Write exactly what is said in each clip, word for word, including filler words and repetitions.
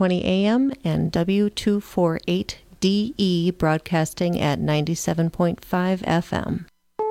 twenty A M and W two forty-eight D E broadcasting at ninety-seven point five F M.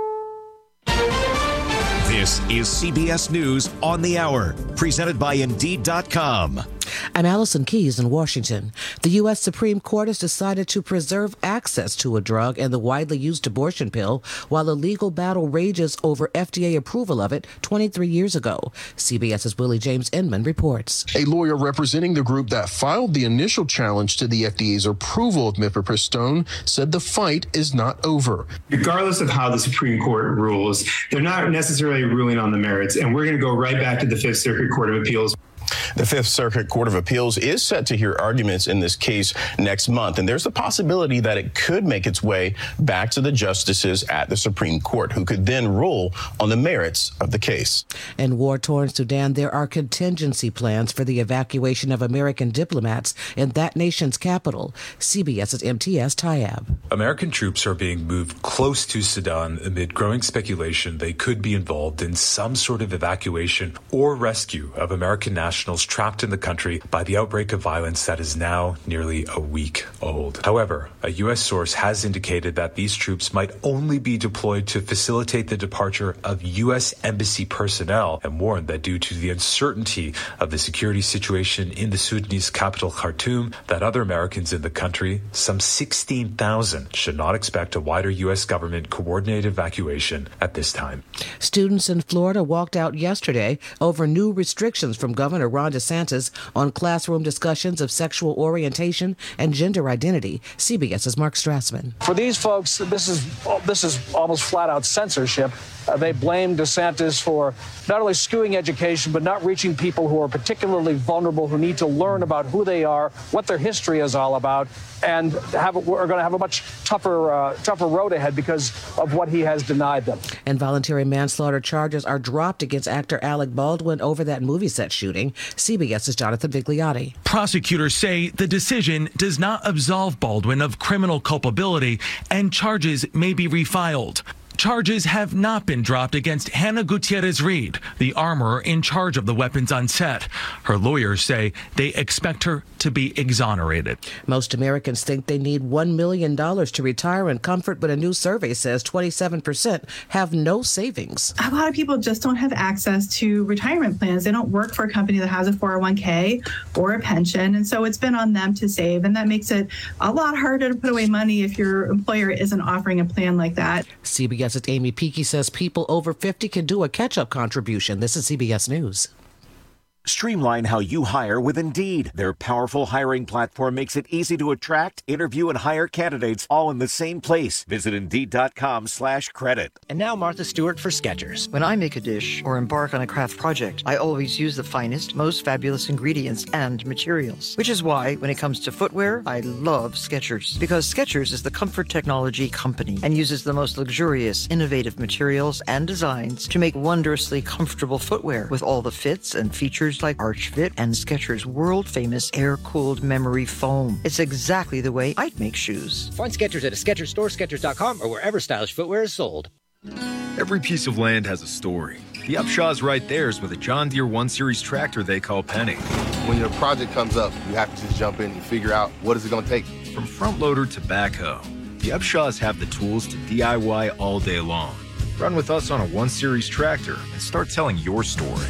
This is C B S News on the Hour, presented by Indeed dot com. I'm Allison Keyes in Washington. The U S Supreme Court has decided to preserve access to a drug and the widely used abortion pill while a legal battle rages over F D A approval of it twenty-three years ago. CBS's Willie James Inman reports. A lawyer representing the group that filed the initial challenge to the F D A's approval of mifepristone said the fight is not over. Regardless of how the Supreme Court rules, they're not necessarily ruling on the merits, and we're going to go right back to the Fifth Circuit Court of Appeals. The Fifth Circuit Court of Appeals is set to hear arguments in this case next month, and there's the possibility that it could make its way back to the justices at the Supreme Court, who could then rule on the merits of the case. In war-torn Sudan, there are contingency plans for the evacuation of American diplomats in that nation's capital. CBS's M T S Tayab. American troops are being moved close to Sudan amid growing speculation they could be involved in some sort of evacuation or rescue of American nationals trapped in the country by the outbreak of violence that is now nearly a week old. However, a U S source has indicated that these troops might only be deployed to facilitate the departure of U S embassy personnel, and warned that due to the uncertainty of the security situation in the Sudanese capital Khartoum, that other Americans in the country, some sixteen thousand, should not expect a wider U S government coordinated evacuation at this time. Students in Florida walked out yesterday over new restrictions from Governor Ron DeSantis on classroom discussions of sexual orientation and gender identity. CBS's Mark Strassman. For these folks, this is this is almost flat-out censorship. Uh, they blame DeSantis for not only skewing education, but not reaching people who are particularly vulnerable, who need to learn about who they are, what their history is all about, and have, are going to have a much tougher, uh, tougher road ahead because of what he has denied them. And voluntary manslaughter charges are dropped against actor Alec Baldwin over that movie set shooting. CBS's Jonathan Vigliotti. Prosecutors say the decision does not absolve Baldwin of criminal culpability and charges may be refiled. Charges have not been dropped against Hannah Gutierrez-Reed, the armorer in charge of the weapons on set. Her lawyers say they expect her to be exonerated. Most Americans think they need one million dollars to retire in comfort, but a new survey says twenty-seven percent have no savings. A lot of people just don't have access to retirement plans. They don't work for a company that has a four oh one k or a pension, and so it's been on them to save, and that makes it a lot harder to put away money if your employer isn't offering a plan like that. C B S Amy Peakey says people over fifty can do a catch-up contribution. This is C B S News. Streamline how you hire with Indeed. Their powerful hiring platform makes it easy to attract, interview, and hire candidates all in the same place. Visit Indeed.com slash credit. And now Martha Stewart for Skechers. When I make a dish or embark on a craft project, I always use the finest, most fabulous ingredients and materials. Which is why, when it comes to footwear, I love Skechers. Because Skechers is the comfort technology company and uses the most luxurious, innovative materials and designs to make wondrously comfortable footwear with all the fits and features like Arch Fit and Skechers' world-famous air-cooled memory foam. It's exactly the way I'd make shoes. Find Skechers at a Skechers store, Skechers dot com, or wherever stylish footwear is sold. Every piece of land has a story. The Upshaw's right there's with a John Deere one series tractor they call Penny. When your project comes up, you have to just jump in and figure out what is it going to take. From front loader to backhoe, the Upshaws have the tools to D I Y all day long. Run with us on a one series tractor and start telling your story.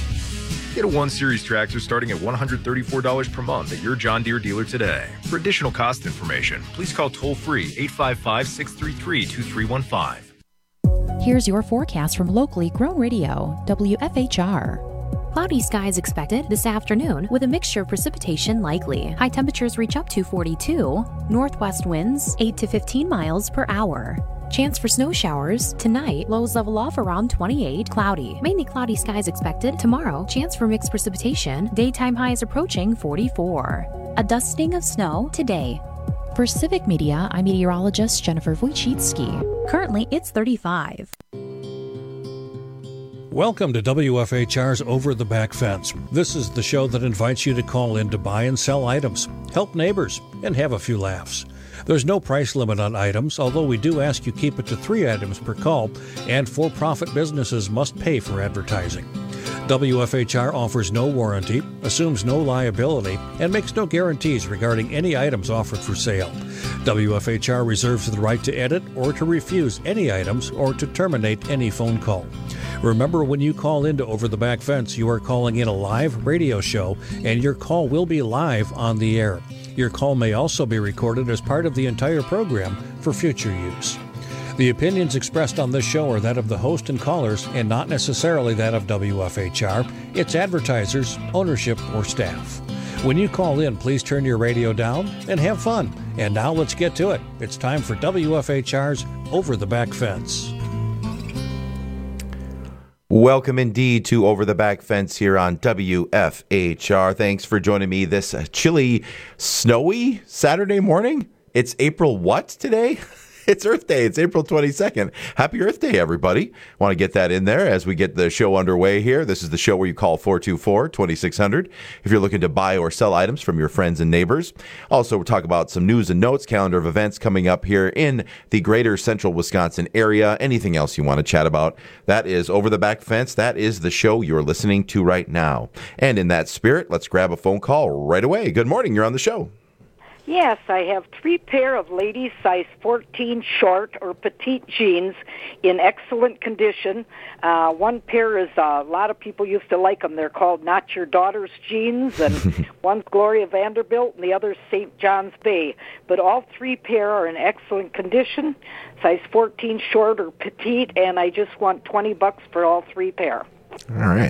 Get a one series tractor starting at one hundred thirty-four dollars per month at your John Deere dealer today. For additional cost information, please call toll-free eight five five, six three three, two three one five. Here's your forecast from locally grown radio, W F H R. Cloudy skies expected this afternoon with a mixture of precipitation likely. High temperatures reach up to forty-two. Northwest winds eight to fifteen miles per hour. Chance for snow showers tonight. Lows level off around twenty-eight. Cloudy. Mainly cloudy skies expected tomorrow. Chance for mixed precipitation. Daytime highs approaching forty-four. A dusting of snow today. For Civic Media, I'm meteorologist Jennifer Wojcicki. Currently, it's thirty-five. Welcome to W F H R's Over the Back Fence. This is the show that invites you to call in to buy and sell items, help neighbors, and have a few laughs. There's no price limit on items, although we do ask you keep it to three items per call, and for-profit businesses must pay for advertising. W F H R offers no warranty, assumes no liability, and makes no guarantees regarding any items offered for sale. W F H R reserves the right to edit or to refuse any items or to terminate any phone call. Remember, when you call into Over the Back Fence, you are calling in a live radio show, and your call will be live on the air. Your call may also be recorded as part of the entire program for future use. The opinions expressed on this show are that of the host and callers and not necessarily that of W F H R, its advertisers, ownership, or staff. When you call in, please turn your radio down and have fun. And now let's get to it. It's time for W F H R's Over the Back Fence. Welcome indeed to Over the Back Fence here on W F H R. Thanks for joining me this chilly, snowy Saturday morning. It's April what today? It's Earth Day. It's April twenty-second. Happy Earth Day, everybody. Want to get that in there as we get the show underway here. This is the show where you call four two four, two six zero zero if you're looking to buy or sell items from your friends and neighbors. Also, we'll talk about some news and notes, calendar of events coming up here in the greater central Wisconsin area. Anything else you want to chat about, that is Over the Back Fence. That is the show you're listening to right now. And in that spirit, let's grab a phone call right away. Good morning. You're on the show. Yes, I have three pair of ladies size fourteen short or petite jeans in excellent condition. Uh, one pair is, uh, a lot of people used to like them. They're called Not Your Daughter's Jeans, and one's Gloria Vanderbilt and the other's Saint John's Bay. But all three pair are in excellent condition, size fourteen short or petite, and I just want twenty bucks for all three pair. All right.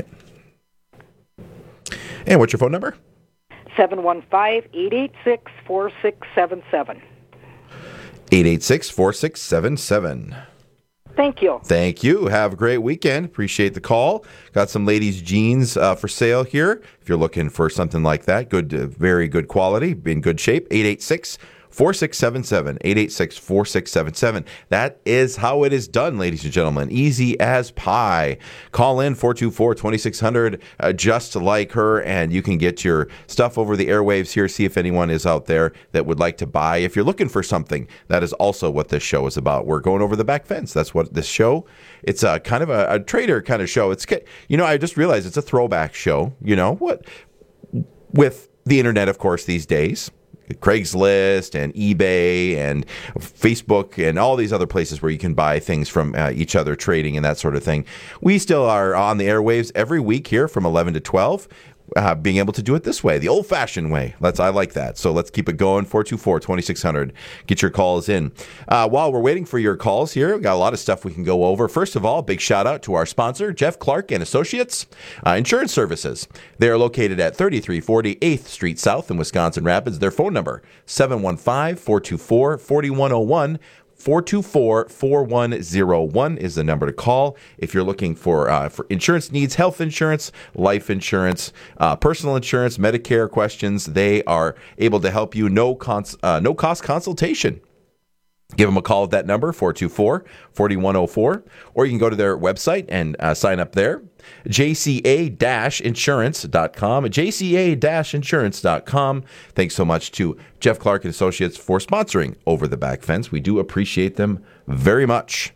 And what's your phone number? seven one five, eight eight six, four six seven seven. eight eight six, four six seven seven. Thank you. Thank you. Have a great weekend. Appreciate the call. Got some ladies' jeans uh, for sale here. If you're looking for something like that, good, uh, very good quality, in good shape. eight eight six, four six seven seven. eight eight six, four six seven seven. That is how it is done, ladies and gentlemen. Easy as pie. Call in four two four, two six zero zero, uh, just like her, and you can get your stuff over the airwaves here. See if anyone is out there that would like to buy. If you're looking for something, that is also what this show is about. We're going over the back fence. That's what this show, it's a kind of a, a trader kind of show. It's, you know, I just realized it's a throwback show, you know, what with the internet, of course, these days. Craigslist and eBay and Facebook and all these other places where you can buy things from uh, each other, trading and that sort of thing. We still are on the airwaves every week here from eleven to twelve. Uh, being able to do it this way, the old-fashioned way. Let's I like that. So let's keep it going. four two four, two six zero zero. Get your calls in. Uh, while we're waiting for your calls here, we've got a lot of stuff we can go over. First of all, big shout-out to our sponsor, Jeff Clark and Associates uh, Insurance Services. They are located at thirty-three forty eighth Street South in Wisconsin Rapids. Their phone number, seven one five, four two four, four one zero one. four two four, four one zero one is the number to call if you're looking for uh, for insurance needs, health insurance, life insurance, uh, personal insurance, Medicare questions. They are able to help you. No, cons- uh, no cost consultation. Give them a call at that number, four two four, four one zero four, or you can go to their website and uh, sign up there, j c a dash insurance dot com, j c a dash insurance dot com. Thanks so much to Jeff Clark and Associates for sponsoring Over the Back Fence. We do appreciate them very much.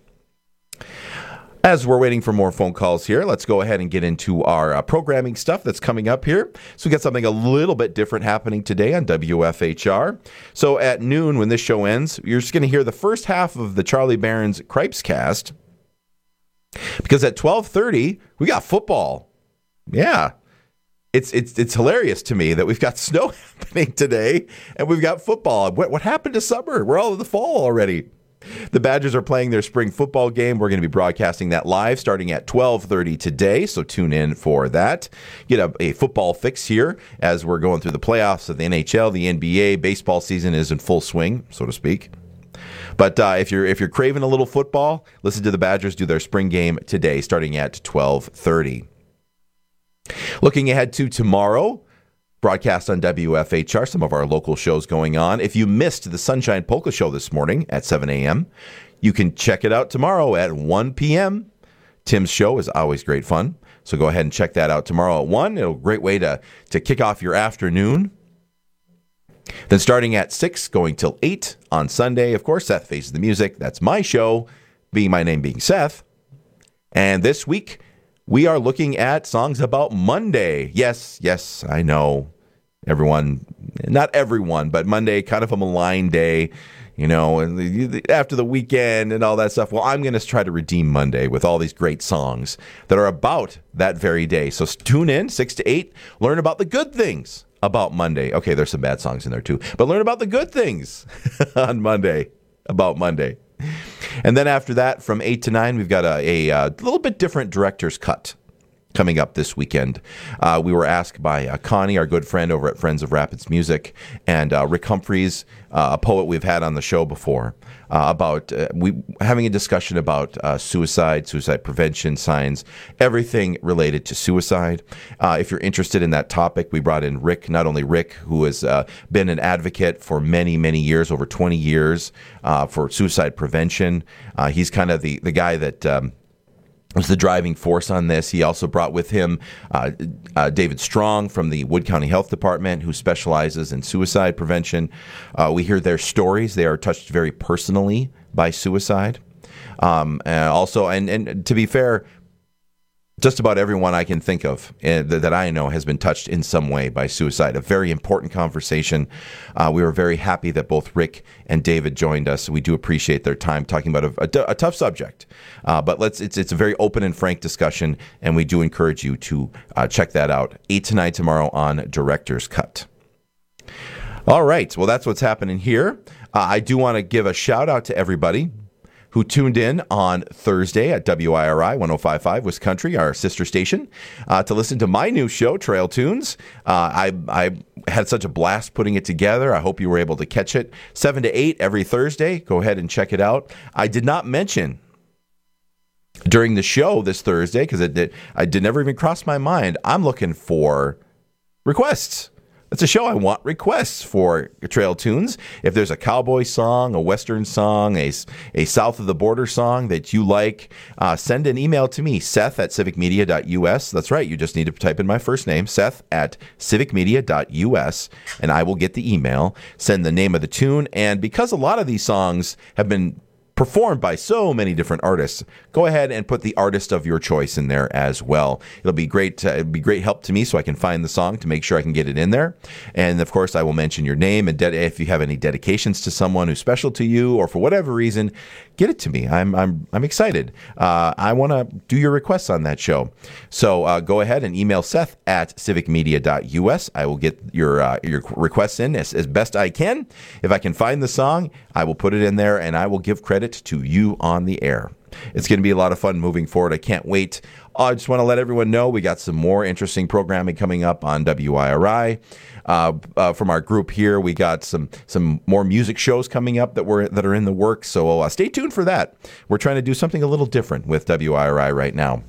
As we're waiting for more phone calls here, let's go ahead and get into our uh, programming stuff that's coming up here. So we got something a little bit different happening today on W F H R. So at noon, when this show ends, you're just going to hear the first half of the Charlie Barron's Cripes cast. Because at twelve thirty, we got football. Yeah. It's it's it's hilarious to me that we've got snow happening today and we've got football. What, what happened to summer? We're all in the fall already. The Badgers are playing their spring football game. We're going to be broadcasting that live starting at twelve thirty today, so tune in for that. Get a, a football fix here as we're going through the playoffs of the N H L, the N B A. Baseball season is in full swing, so to speak. But uh, if you're if you're craving a little football, listen to the Badgers do their spring game today starting at twelve thirty. Looking ahead to tomorrow, broadcast on W F H R, some of our local shows going on. If you missed the Sunshine Polka Show this morning at seven a.m., you can check it out tomorrow at one p.m. Tim's show is always great fun, so go ahead and check that out tomorrow at one. It'll be a great way to, to kick off your afternoon. Then starting at six, going till eight on Sunday, of course, Seth Faces the Music. That's my show, being my name being Seth. And this week, we are looking at songs about Monday. Yes, yes, I know. Everyone, not everyone, but Monday, kind of a malign day, you know, and the, after the weekend and all that stuff. Well, I'm going to try to redeem Monday with all these great songs that are about that very day. So tune in, six to eight, learn about the good things about Monday. Okay, there's some bad songs in there too, but learn about the good things on Monday, about Monday. And then after that, from eight to nine, we've got a, a, a little bit different director's cut coming up this weekend. Uh, we were asked by uh, Connie, our good friend over at Friends of Rapids Music, and uh, Rick Humphreys, uh, a poet we've had on the show before, uh, about uh, we having a discussion about uh, suicide, suicide prevention, signs, everything related to suicide. Uh, if you're interested in that topic, we brought in Rick, not only Rick, who has uh, been an advocate for many, many years, over twenty years, uh, for suicide prevention. Uh, he's kind of the, the guy that... Um, was the driving force on this. He also brought with him uh, uh, David Strong from the Wood County Health Department, who specializes in suicide prevention. Uh, we hear their stories. They are touched very personally by suicide. Um, and also, and, and to be fair, just about everyone I can think of uh, that, that I know has been touched in some way by suicide. A very important conversation. Uh, we were very happy that both Rick and David joined us. We do appreciate their time talking about a, a, a tough subject. Uh, but let's it's it's a very open and frank discussion, and we do encourage you to uh, check that out. eight to nine tomorrow on Director's Cut. All right. Well, that's what's happening here. Uh, I do want to give a shout out to everybody who tuned in on Thursday at W I R I one oh five point five West Country, our sister station, uh, to listen to my new show, Trail Tunes. Uh, I, I had such a blast putting it together. I hope you were able to catch it. seven to eight every Thursday. Go ahead and check it out. I did not mention during the show this Thursday, because it did, I did never even cross my mind, I'm looking for requests. It's a show I want requests for Trail Tunes. If there's a cowboy song, a western song, a, a south of the border song that you like, uh, send an email to me, Seth at civic media dot U S. That's right. You just need to type in my first name, Seth at civic media dot U S, and I will get the email, send the name of the tune. And because a lot of these songs have been performed by so many different artists, go ahead and put the artist of your choice in there as well. It'll be great. Uh, it'll be great help to me so I can find the song to make sure I can get it in there. And of course, I will mention your name, and de- if you have any dedications to someone who's special to you, or for whatever reason, get it to me. I'm I'm I'm excited. Uh, I want to do your requests on that show. So uh, go ahead and email Seth at civic media dot U S. I will get your uh, your requests in as, as best I can. If I can find the song, I will put it in there, and I will give credit to you on the air. It's going to be a lot of fun moving forward. I can't wait. I just want to let everyone know we got some more interesting programming coming up on W I R I. Uh, uh, from our group here, we got some some more music shows coming up that were that are in the works. So uh, stay tuned for that. We're trying to do something a little different with W I R I right now.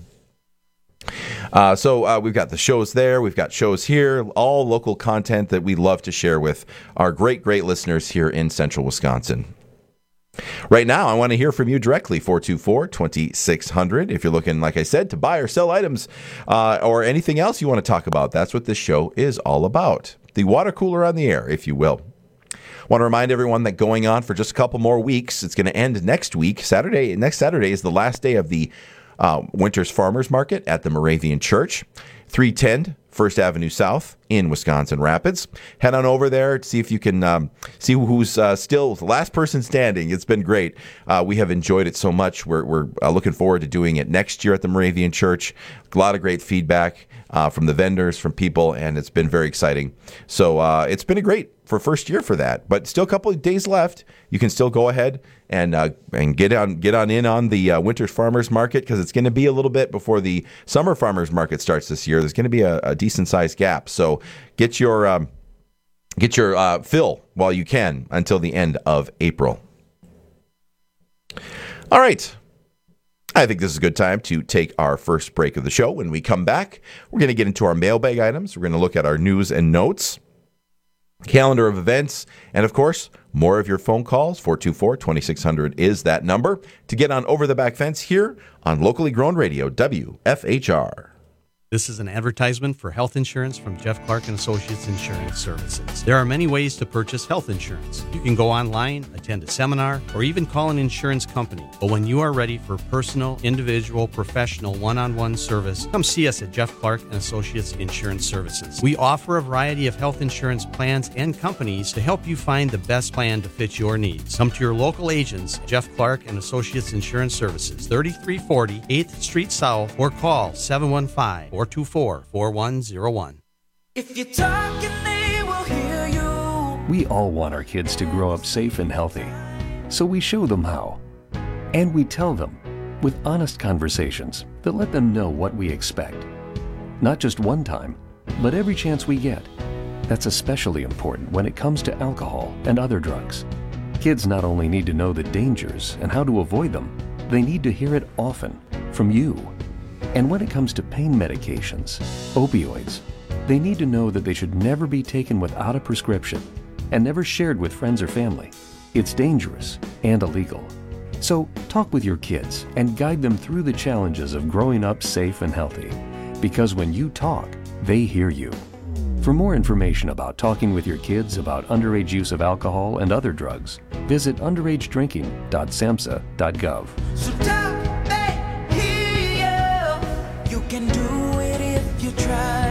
Uh, so uh, we've got the shows there. We've got shows here, all local content that we love to share with our great, great listeners here in central Wisconsin. Right now, I want to hear from you directly, four two four, two six zero zero. If you're looking, like I said, to buy or sell items uh, or anything else you want to talk about, that's what this show is all about. The water cooler on the air, if you will. Want to remind everyone that going on for just a couple more weeks, it's going to end next week. Saturday, next Saturday is the last day of the uh, Winter's Farmers Market at the Moravian Church, three ten First Avenue South in Wisconsin Rapids. Head on over there to see if you can um, see who's uh, still the last person standing. It's been great. Uh, we have enjoyed it so much. We're, we're uh, looking forward to doing it next year at the Moravian Church. A lot of great feedback uh, from the vendors, from people, and it's been very exciting. So uh, it's been a great for first year for that, but still a couple of days left. You can still go ahead and uh, and get on get on in on the uh, Winter's Farmers Market, because it's going to be a little bit before the Summer Farmers Market starts this year. There's going to be a, a decent sized gap, so get your um, get your uh, fill while you can until the end of April. All right. I think this is a good time to take our first break of the show. When we come back, we're going to get into our mailbag items. We're going to look at our news and notes, calendar of events, and of course, more of your phone calls. four two four, two six zero zero is that number to get on Over the Back Fence here on locally grown radio, W F H R. This is an advertisement for health insurance from Jeff Clark and Associates Insurance Services. There are many ways to purchase health insurance. You can go online, attend attend a seminar, or even call an insurance company. But when you are ready for personal, individual, professional, one-on-one service, come see us at Jeff Clark and Associates Insurance Services. We offer a variety of health insurance plans and companies to help you find the best plan to fit your needs. Come to your local agents, Jeff Clark and Associates Insurance Services, thirty-three forty eighth Street South, or call seven one five, four two four, four one zero one. If you're talking, they will hear you. We all want our kids to grow up safe and healthy, so we show them how. And we tell them with honest conversations that let them know what we expect. Not just one time, but every chance we get. That's especially important when it comes to alcohol and other drugs. Kids not only need to know the dangers and how to avoid them, they need to hear it often from you. And when it comes to pain medications, opioids, they need to know that they should never be taken without a prescription and never shared with friends or family. It's dangerous and illegal. So talk with your kids and guide them through the challenges of growing up safe and healthy. Because when you talk, they hear you. For more information about talking with your kids about underage use of alcohol and other drugs, visit underage drinking dot samhsa dot gov. So talk, they hear you. You can do it if you try.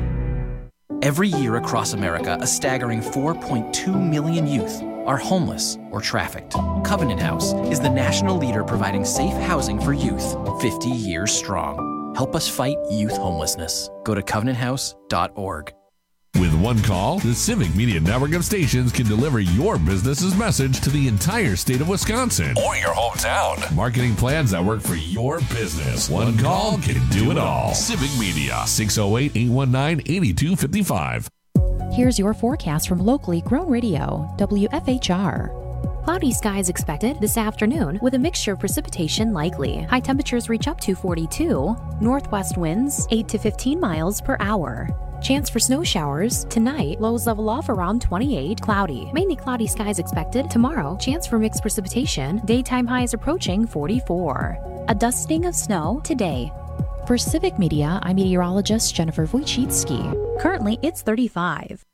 Every year across America, a staggering four point two million youth are homeless or trafficked. Covenant House is the national leader providing safe housing for youth, fifty years strong. Help us fight youth homelessness. Go to covenant house dot org. With one call, the Civic Media Network of stations can deliver your business's message to the entire state of Wisconsin or your hometown. Marketing plans that work for your business. One call can do it all. Civic Media, six oh eight, eight one nine, eight two five five. Here's your forecast from locally grown radio, W F H R. Cloudy skies expected this afternoon with a mixture of precipitation likely. High temperatures reach up to forty-two. Northwest winds eight to fifteen miles per hour. Chance for snow showers tonight. Lows level off around twenty-eight. Cloudy. Mainly cloudy skies expected. Tomorrow, chance for mixed precipitation. Daytime highs approaching forty-four. A dusting of snow today. For Civic Media, I'm meteorologist Jennifer Wojcicki. Currently, it's thirty-five.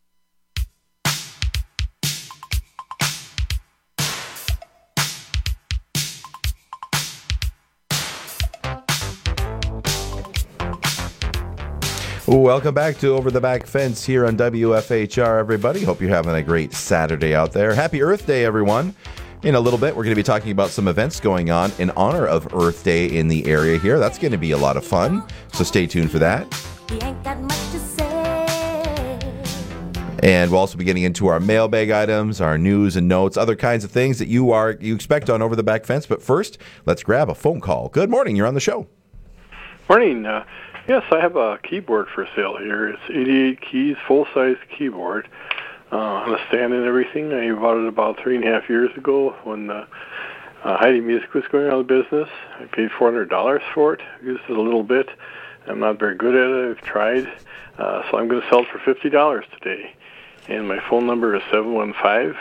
Welcome back to Over the Back Fence here on W F H R, everybody. Hope you're having a great Saturday out there. Happy Earth Day, everyone. In a little bit, we're going to be talking about some events going on in honor of Earth Day in the area here. That's going to be a lot of fun, so stay tuned for that. He ain't got much to say. And we'll also be getting into our mailbag items, our news and notes, other kinds of things that you are you expect on Over the Back Fence. But first, let's grab a phone call. Good morning. You're on the show. Morning. Uh, yes, I have a keyboard for sale here. It's eighty-eight keys, full-size keyboard uh, on a stand and everything. I bought it about three and a half years ago when uh, uh, Heidi Music was going out of business. I paid four hundred dollars for it. I used it a little bit. I'm not very good at it. I've tried. Uh, so I'm going to sell it for fifty dollars today. And my phone number is seven one five,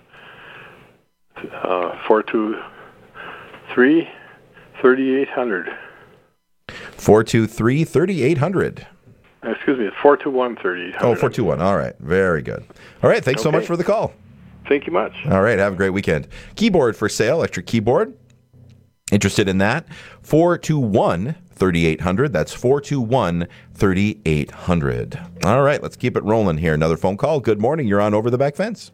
four two three, three eight zero zero. four two three, three eight zero zero. Excuse me, it's four two one, three eight zero zero. Oh, four two one. All right. Very good. All right. Thanks okay. so much for the call. Thank you much. All right. Have a great weekend. Keyboard for sale, electric keyboard. Interested in that? four two one, three eight zero zero. That's four two one, three eight zero zero. All right. Let's keep it rolling here. Another phone call. Good morning. You're on Over the Back Fence.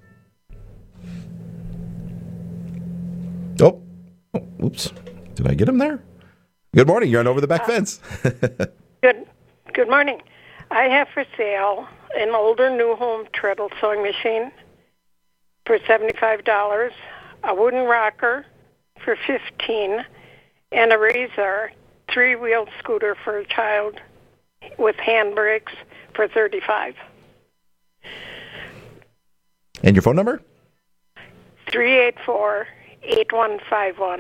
Oh. oh oops. Did I get him there? Good morning. You're on Over the Back uh, Fence. Good Good morning. I have for sale an older new home treadle sewing machine for seventy-five dollars, a wooden rocker for fifteen dollars, and a Razor three-wheeled scooter for a child with handbrakes for thirty-five dollars. And your phone number? three eight four, eight one five one.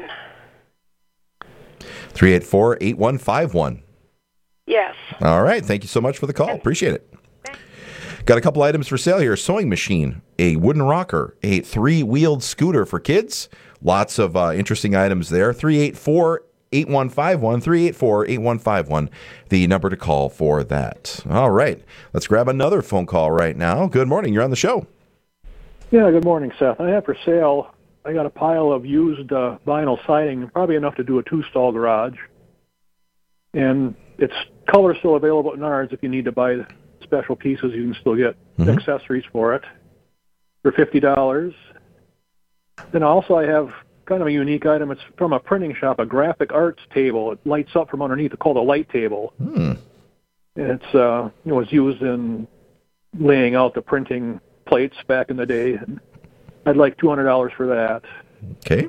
three eight four, eight one five one. Yes. All right. Thank you so much for the call. Appreciate it. Got a couple items for sale here. A sewing machine, a wooden rocker, a three-wheeled scooter for kids. Lots of uh, interesting items there. three eight four, eight one five one, three eight four, eight one five one, the number to call for that. All right. Let's grab another phone call right now. Good morning. You're on the show. Yeah, good morning, Seth. I have for sale I got a pile of used uh, vinyl siding, probably enough to do a two-stall garage. And it's color still available at Nards. If you need to buy the special pieces, you can still get Mm-hmm. accessories for it for fifty dollars. Then also I have kind of a unique item. It's from a printing shop, a graphic arts table. It lights up from underneath. It's called a light table. Hmm. And it's uh, it was used in laying out the printing plates back in the day. And I'd like two hundred dollars for that. Okay.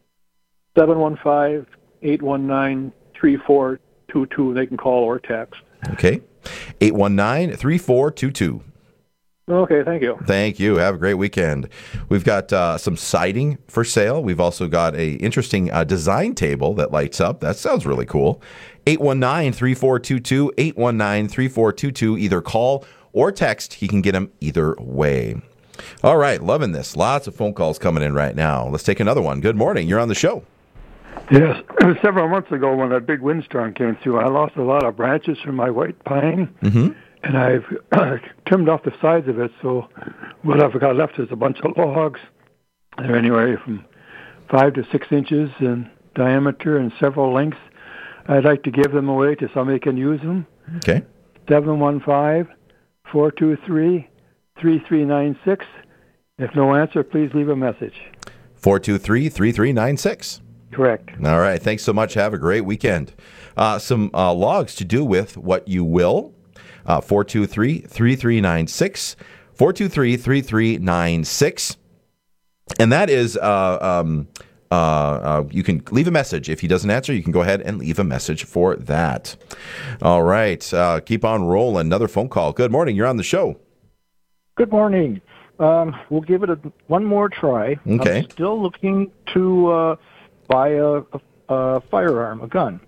seven one five, eight one nine, three four two two. They can call or text. Okay. eight one nine, three four two two. Okay, thank you. Thank you. Have a great weekend. We've got uh, some siding for sale. We've also got a interesting uh, design table that lights up. That sounds really cool. eight one nine, three four two two, eight one nine, three four two two. Either call or text. He can get them either way. All right, loving this. Lots of phone calls coming in right now. Let's take another one. Good morning. You're on the show. Yes. Several months ago when that big windstorm came through, I lost a lot of branches from my white pine. Mm-hmm. And I've uh, trimmed off the sides of it, so what I've got left is a bunch of logs. They're anywhere from five to six inches in diameter and several lengths. I'd like to give them away to somebody who can use them. Okay. seven one five, four two three, three three nine six. If no answer, please leave a message. four two three, three three nine six. Correct. All right. Thanks so much. Have a great weekend. Uh, some uh, logs to do with what you will. Uh, four two three, three three nine six, four two three, three three nine six. And that is, uh, um, uh, uh, you can leave a message. If he doesn't answer, you can go ahead and leave a message for that. All right. Uh, keep on rolling. Another phone call. Good morning. You're on the show. Good morning. Um, we'll give it a, one more try. Okay. I'm still looking to uh, buy a, a, a firearm, a gun.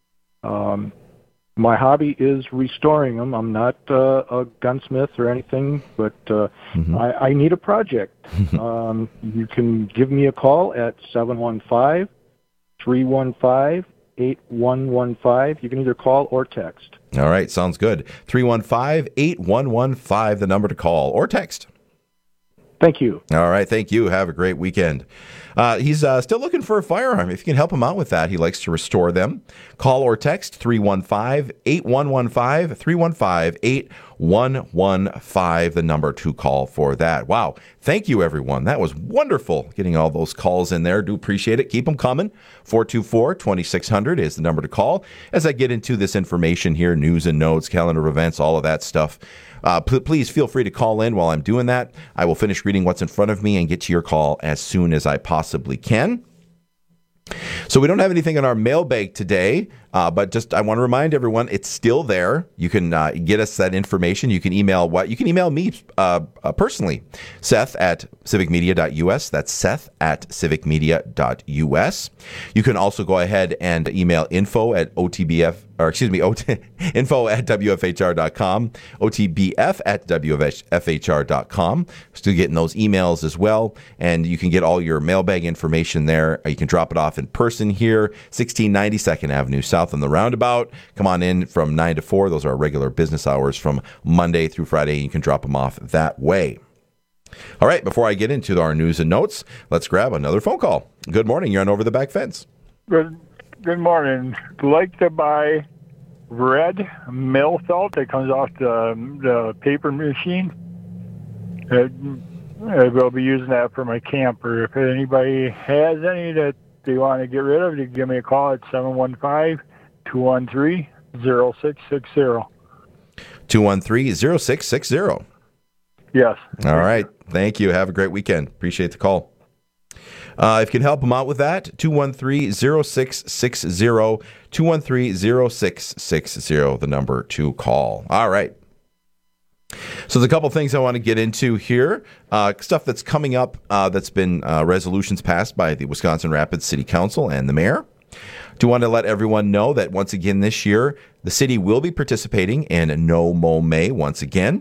Um, my hobby is restoring them. I'm not uh, a gunsmith or anything, but uh, mm-hmm. I, I need a project. um, you can give me a call at seven one five, three one five, eight one one five. You can either call or text. All right. Sounds good. three one five, eight one one five, the number to call or text. Thank you. All right. Thank you. Have a great weekend. Uh, he's uh, still looking for a firearm. If you can help him out with that, he likes to restore them. Call or text three one five, eight one one five, three one five, eight one one five, the number to call for that. Wow. Thank you, everyone. That was wonderful getting all those calls in there. Do appreciate it. Keep them coming. four two four, two six zero zero is the number to call. As I get into this information here, news and notes, calendar of events, all of that stuff, Uh, p- please feel free to call in while I'm doing that. I will finish reading what's in front of me and get to your call as soon as I possibly can. So we don't have anything in our mailbag today, uh, but just I want to remind everyone it's still there. You can uh, get us that information. You can email what you can email me uh, uh, personally, Seth at civic media dot U S. That's Seth at civic media dot U S. You can also go ahead and email info at O T B F or excuse me, info at W F H R dot com, O T B F at W F H R dot com. Still getting those emails as well. And you can get all your mailbag information there. You can drop it off in person here, sixteen ninety second Avenue South on the Roundabout. Come on in from nine to four. Those are our regular business hours from Monday through Friday. You can drop them off that way. All right, before I get into our news and notes, let's grab another phone call. Good morning. You're on Over the Back Fence. Good Good morning. Like to buy red mill salt that comes off the, the paper machine. Uh, I will be using that for my camper. If anybody has any that they want to get rid of, you can give me a call at seven one five, two one three, zero six six zero. two one three, zero six six zero. Yes. All right. Thank you. Have a great weekend. Appreciate the call. Uh, if you can help them out with that, two one three, zero six six zero, two one three, zero six six zero, the number to call. All right. So there's a couple things I want to get into here. Uh, stuff that's coming up uh, that's been uh, resolutions passed by the Wisconsin Rapids City Council and the mayor. Do want to let everyone know that once again this year, the city will be participating in No Mow May once again.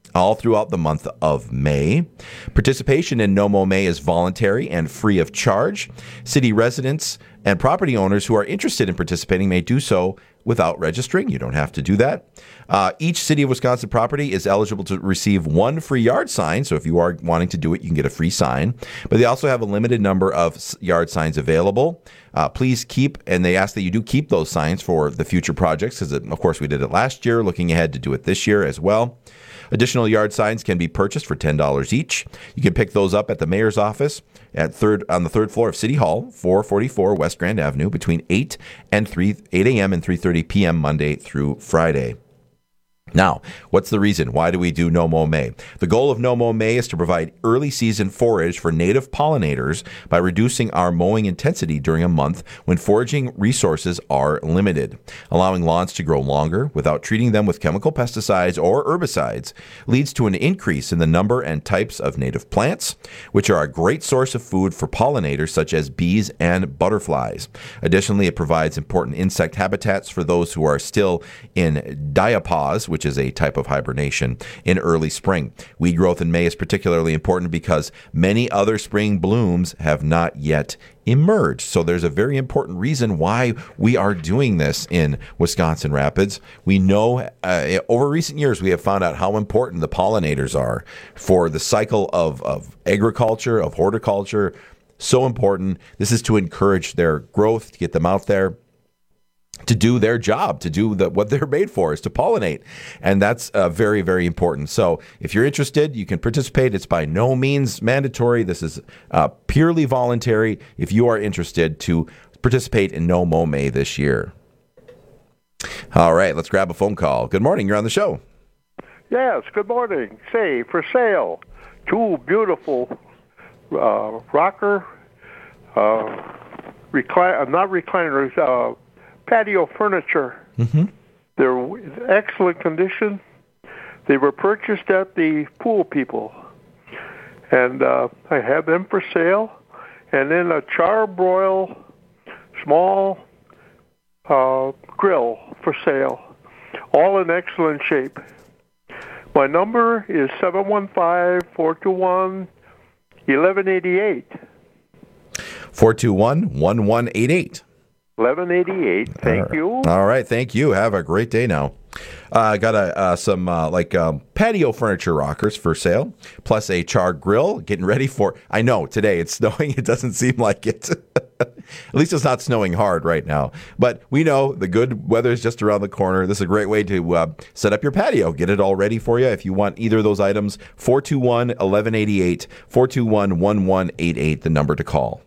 all throughout the month of May. Participation in No Mow May is voluntary and free of charge. City residents and property owners who are interested in participating may do so without registering. You don't have to do that. Uh, each City of Wisconsin property is eligible to receive one free yard sign. So if you are wanting to do it, you can get a free sign. But they also have a limited number of yard signs available. Uh, please keep, and they ask that you do keep those signs for the future projects, because of course we did it last year, looking ahead to do it this year as well. Additional yard signs can be purchased for ten dollars each. You can pick those up at the mayor's office at third on the third floor of City Hall, four forty-four West Grand Avenue, between eight and three eight a.m. and three thirty p.m. Monday through Friday. Now, what's the reason? Why do we do No Mow May? The goal of No Mow May is to provide early season forage for native pollinators by reducing our mowing intensity during a month when foraging resources are limited. Allowing lawns to grow longer without treating them with chemical pesticides or herbicides leads to an increase in the number and types of native plants, which are a great source of food for pollinators such as bees and butterflies. Additionally, it provides important insect habitats for those who are still in diapause, which which is a type of hibernation, in early spring. Weed growth in May is particularly important because many other spring blooms have not yet emerged. So there's a very important reason why we are doing this in Wisconsin Rapids. We know uh, over recent years we have found out how important the pollinators are for the cycle of, of agriculture, of horticulture. So important. This is to encourage their growth, to get them out there, to do their job, to do the, what they're made for, is to pollinate. And that's uh, very, very important. So if you're interested, you can participate. It's by no means mandatory. This is uh, purely voluntary if you are interested to participate in No Mow May this year. All right, let's grab a phone call. Good morning. You're on the show. Yes, good morning. Say, for sale, two beautiful uh, rocker, uh, recline, uh, not recliners, uh, patio furniture. Mm-hmm. They're in excellent condition. They were purchased at the Pool People, and uh, I have them for sale. And then a charbroil small uh, grill for sale, all in excellent shape. My number is seven one five, four two one, one one eight eight. four two one, one one eight eight. eleven eighty-eight. Thank All you. All right. Thank you. Have a great day now. I uh, got a, uh, some uh, like um, patio furniture rockers for sale, plus a char grill. Getting ready for, I know today it's snowing. It doesn't seem like it. At least it's not snowing hard right now. But we know the good weather is just around the corner. This is a great way to uh, set up your patio. Get it all ready for you. If you want either of those items, four two one, one one eight eight, four two one, one one eight eight, the number to call.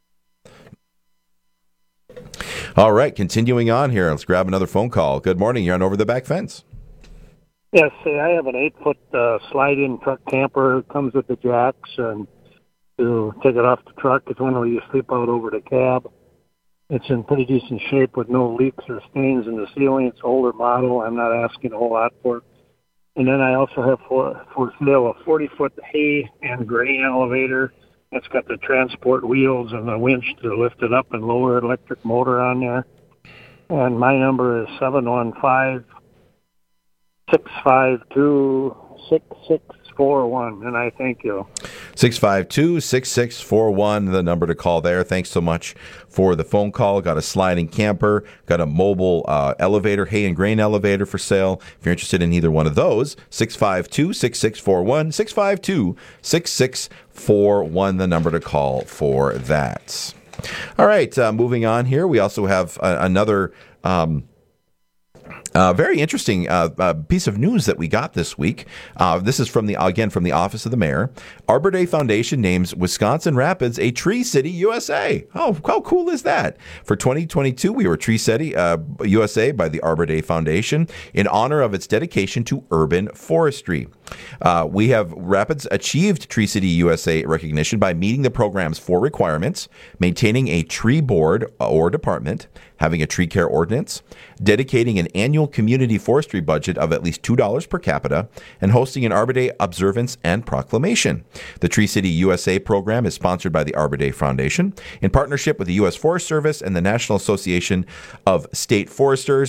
All right, continuing on here. Let's grab another phone call. Good morning. You're on Over the Back Fence. Yes, say I have an eight-foot uh, slide-in truck camper. It comes with the jacks, and to take it off the truck, it's one where you sleep out over the cab. It's in pretty decent shape with no leaks or stains in the ceiling. It's an older model. I'm not asking a whole lot for it. And then I also have for, for sale a forty-foot hay and grain elevator. It's got the transport wheels and the winch to lift it up and lower electric motor on there. And my number is seven one five, six five two, six six four one, and I thank you. six five two, six six four one, the number to call there. Thanks so much for the phone call. Got a sliding camper, got a mobile uh, elevator, hay and grain elevator for sale. If you're interested in either one of those, six five two, six six four one, six five two, six six four one, the number to call for that. All right, uh, moving on here. We also have uh, another um, Uh, very interesting uh, uh, piece of news that we got this week. Uh, this is from the again from the Office of the Mayor. Arbor Day Foundation names Wisconsin Rapids a Tree City U S A. Oh, how cool is that? For twenty twenty-two, we were Tree City uh, U S A by the Arbor Day Foundation in honor of its dedication to urban forestry. Uh, we have Rapids achieved Tree City U S A recognition by meeting the program's four requirements: maintaining a tree board or department, having a tree care ordinance, dedicating an annual community forestry budget of at least two dollars per capita, and hosting an Arbor Day observance and proclamation. The Tree City U S A program is sponsored by the Arbor Day Foundation in partnership with the U S Forest Service and the National Association of State Foresters.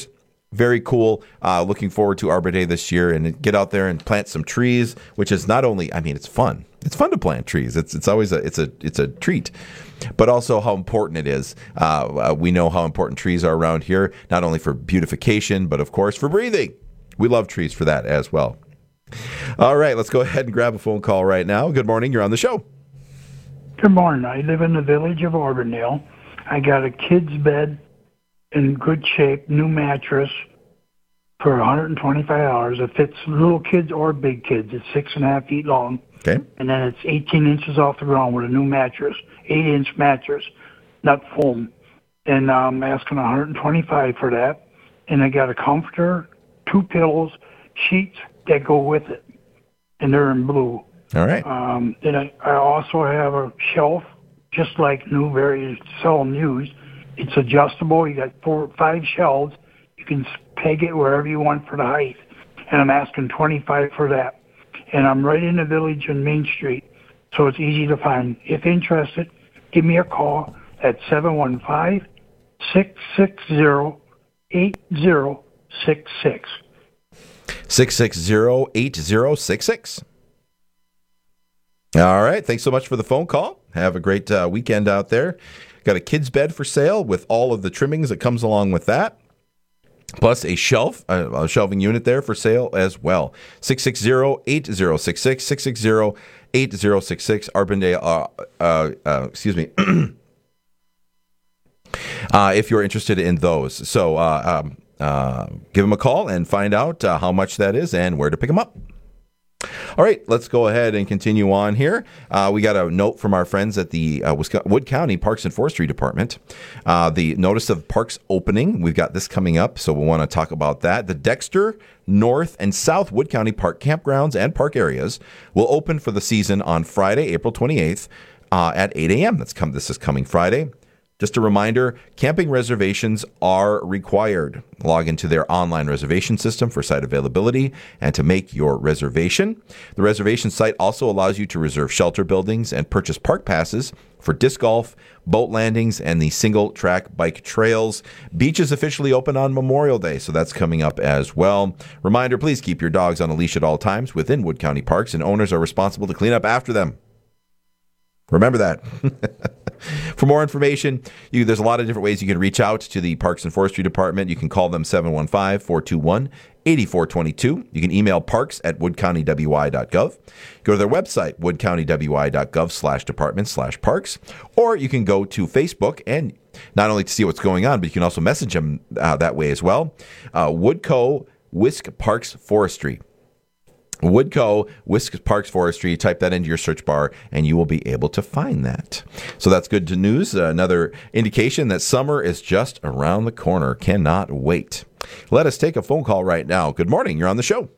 Very cool. Uh, looking forward to Arbor Day this year, and get out there and plant some trees, which is not only, I mean, it's fun. It's fun to plant trees. It's it's always a it's a it's a treat, but also how important it is. Uh, uh, we know how important trees are around here, not only for beautification, but of course for breathing. We love trees for that as well. All right, let's go ahead and grab a phone call right now. Good morning. You're on the show. Good morning. I live in the village of Auburndale. I got a kid's bed in good shape, new mattress for one hundred twenty-five dollars. It fits little kids or big kids. It's six and a half feet long. Okay. And then it's eighteen inches off the ground with a new mattress, eight inch mattress, not foam. And I'm asking one hundred twenty-five dollars for that. And I got a comforter, two pillows, sheets that go with it. And they're in blue. All right. Um, then I, I also have a shelf, just like new, very seldom used. It's adjustable. You got four, five shelves. You can peg it wherever you want for the height. And I'm asking twenty-five dollars for that. And I'm right in the village on Main Street, so it's easy to find. If interested, give me a call at seven one five, six six zero, eight zero six six. six six zero, eight zero six six. All right. Thanks so much for the phone call. Have a great uh, weekend out there. Got a kid's bed for sale with all of the trimmings that comes along with that. Plus a shelf, a, a shelving unit there for sale as well. six six zero, eight zero six six, six six zero, eight zero six six, Arbondale, uh, uh, uh, excuse me, uh, if you're interested in those. So uh, um, uh, give them a call and find out uh, how much that is and where to pick them up. All right, let's go ahead and continue on here. Uh, we got a note from our friends at the uh, Wisconsin, Wood County Parks and Forestry Department. Uh, the notice of parks opening, we've got this coming up, so we want to talk about that. The Dexter, North, and South Wood County Park campgrounds and park areas will open for the season on Friday, April twenty-eighth uh, at eight a.m. That's come. This is coming Friday. Just a reminder, camping reservations are required. Log into their online reservation system for site availability and to make your reservation. The reservation site also allows you to reserve shelter buildings and purchase park passes for disc golf, boat landings, and the single-track bike trails. Beach is officially open on Memorial Day, so that's coming up as well. Reminder, please keep your dogs on a leash at all times within Wood County Parks, and owners are responsible to clean up after them. Remember that. For more information, you, there's a lot of different ways you can reach out to the Parks and Forestry Department. You can call them seven one five, four two one, eight four two two. You can email parks at wood county w i dot gov. Go to their website, wood county w i dot gov slash department slash parks. Or you can go to Facebook and not only to see what's going on, but you can also message them uh, that way as well. Uh, Woodco Whisk Parks Forestry. Woodco, Whisk Parks Forestry, type that into your search bar and you will be able to find that. So that's good news. Uh, another indication that summer is just around the corner. Cannot wait. Let us take a phone call right now. Good morning. You're on the show.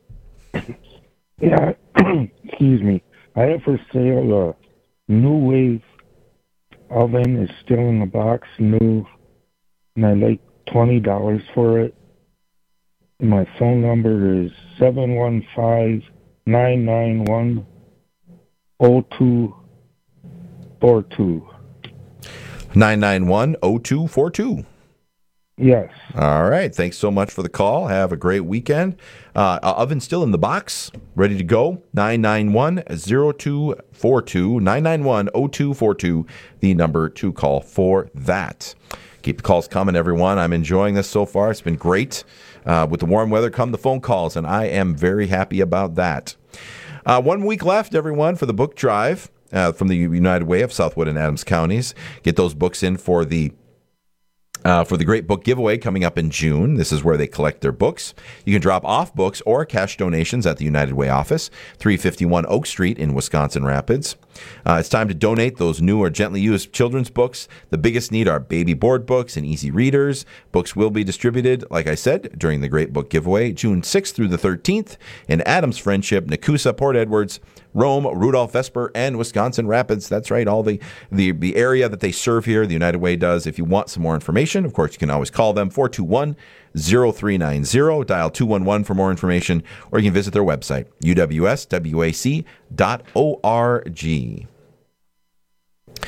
Yeah, excuse me. I have for sale a New Wave oven. It's still in the box, new, and I like twenty dollars for it. My phone number is seven one five, nine nine one, zero two four two. nine nine one, zero two four two. Yes. All right. Thanks so much for the call. Have a great weekend. Uh, oven still in the box, ready to go. nine nine one, zero two four two. nine nine one, zero two four two, the number to call for that. Keep the calls coming, everyone. I'm enjoying this so far. It's been great. Uh, with the warm weather come the phone calls, and I am very happy about that. Uh, one week left, everyone, for the book drive uh, from the United Way of Southwood and Adams counties. Get those books in for the Uh, for the Great Book Giveaway coming up in June. This is where they collect their books. You can drop off books or cash donations at the United Way office, three fifty-one Oak Street in Wisconsin Rapids. Uh, it's time to donate those new or gently used children's books. The biggest need are baby board books and easy readers. Books will be distributed, like I said, during the Great Book Giveaway, June sixth through the thirteenth in Adams Friendship, Nakusa, Port Edwards, Rome, Rudolph, Vesper, and Wisconsin Rapids. That's right, all the, the, the area that they serve here, the United Way does. If you want some more information, of course, you can always call them, four two one, zero three nine zero, dial two one one for more information, or you can visit their website, u w s w a c dot org.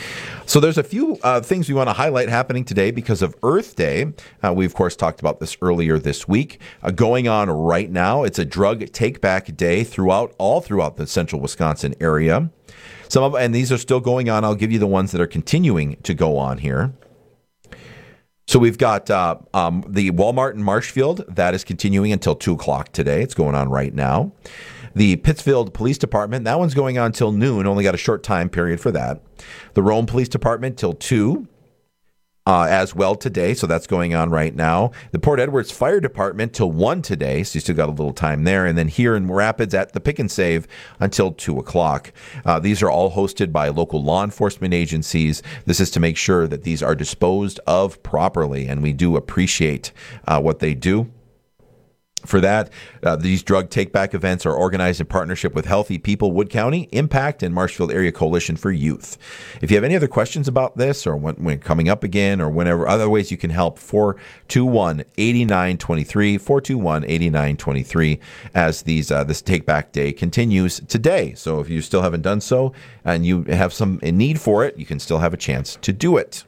So there's a few uh, things we want to highlight happening today because of Earth Day. Uh, we, of course, talked about this earlier this week. Uh, going on right now, it's a drug take-back day throughout all throughout the central Wisconsin area. Some of, and these are still going on. I'll give you the ones that are continuing to go on here. So we've got uh, um, the Walmart in Marshfield. That is continuing until two o'clock today. It's going on right now. The Pittsfield Police Department, that one's going on until noon. Only got a short time period for that. The Rome Police Department till two uh, as well today. So that's going on right now. The Port Edwards Fire Department till one today. So you still got a little time there. And then here in Rapids at the Pick and Save until two o'clock. Uh, these are all hosted by local law enforcement agencies. This is to make sure that these are disposed of properly. And we do appreciate uh, what they do. For that, uh, these drug take-back events are organized in partnership with Healthy People, Wood County, Impact, and Marshfield Area Coalition for Youth. If you have any other questions about this or when, when coming up again or whenever, other ways you can help, four two one, eight nine two three, four two one, eight nine two three as these uh, this take-back day continues today. So if you still haven't done so and you have some need for it, you can still have a chance to do it.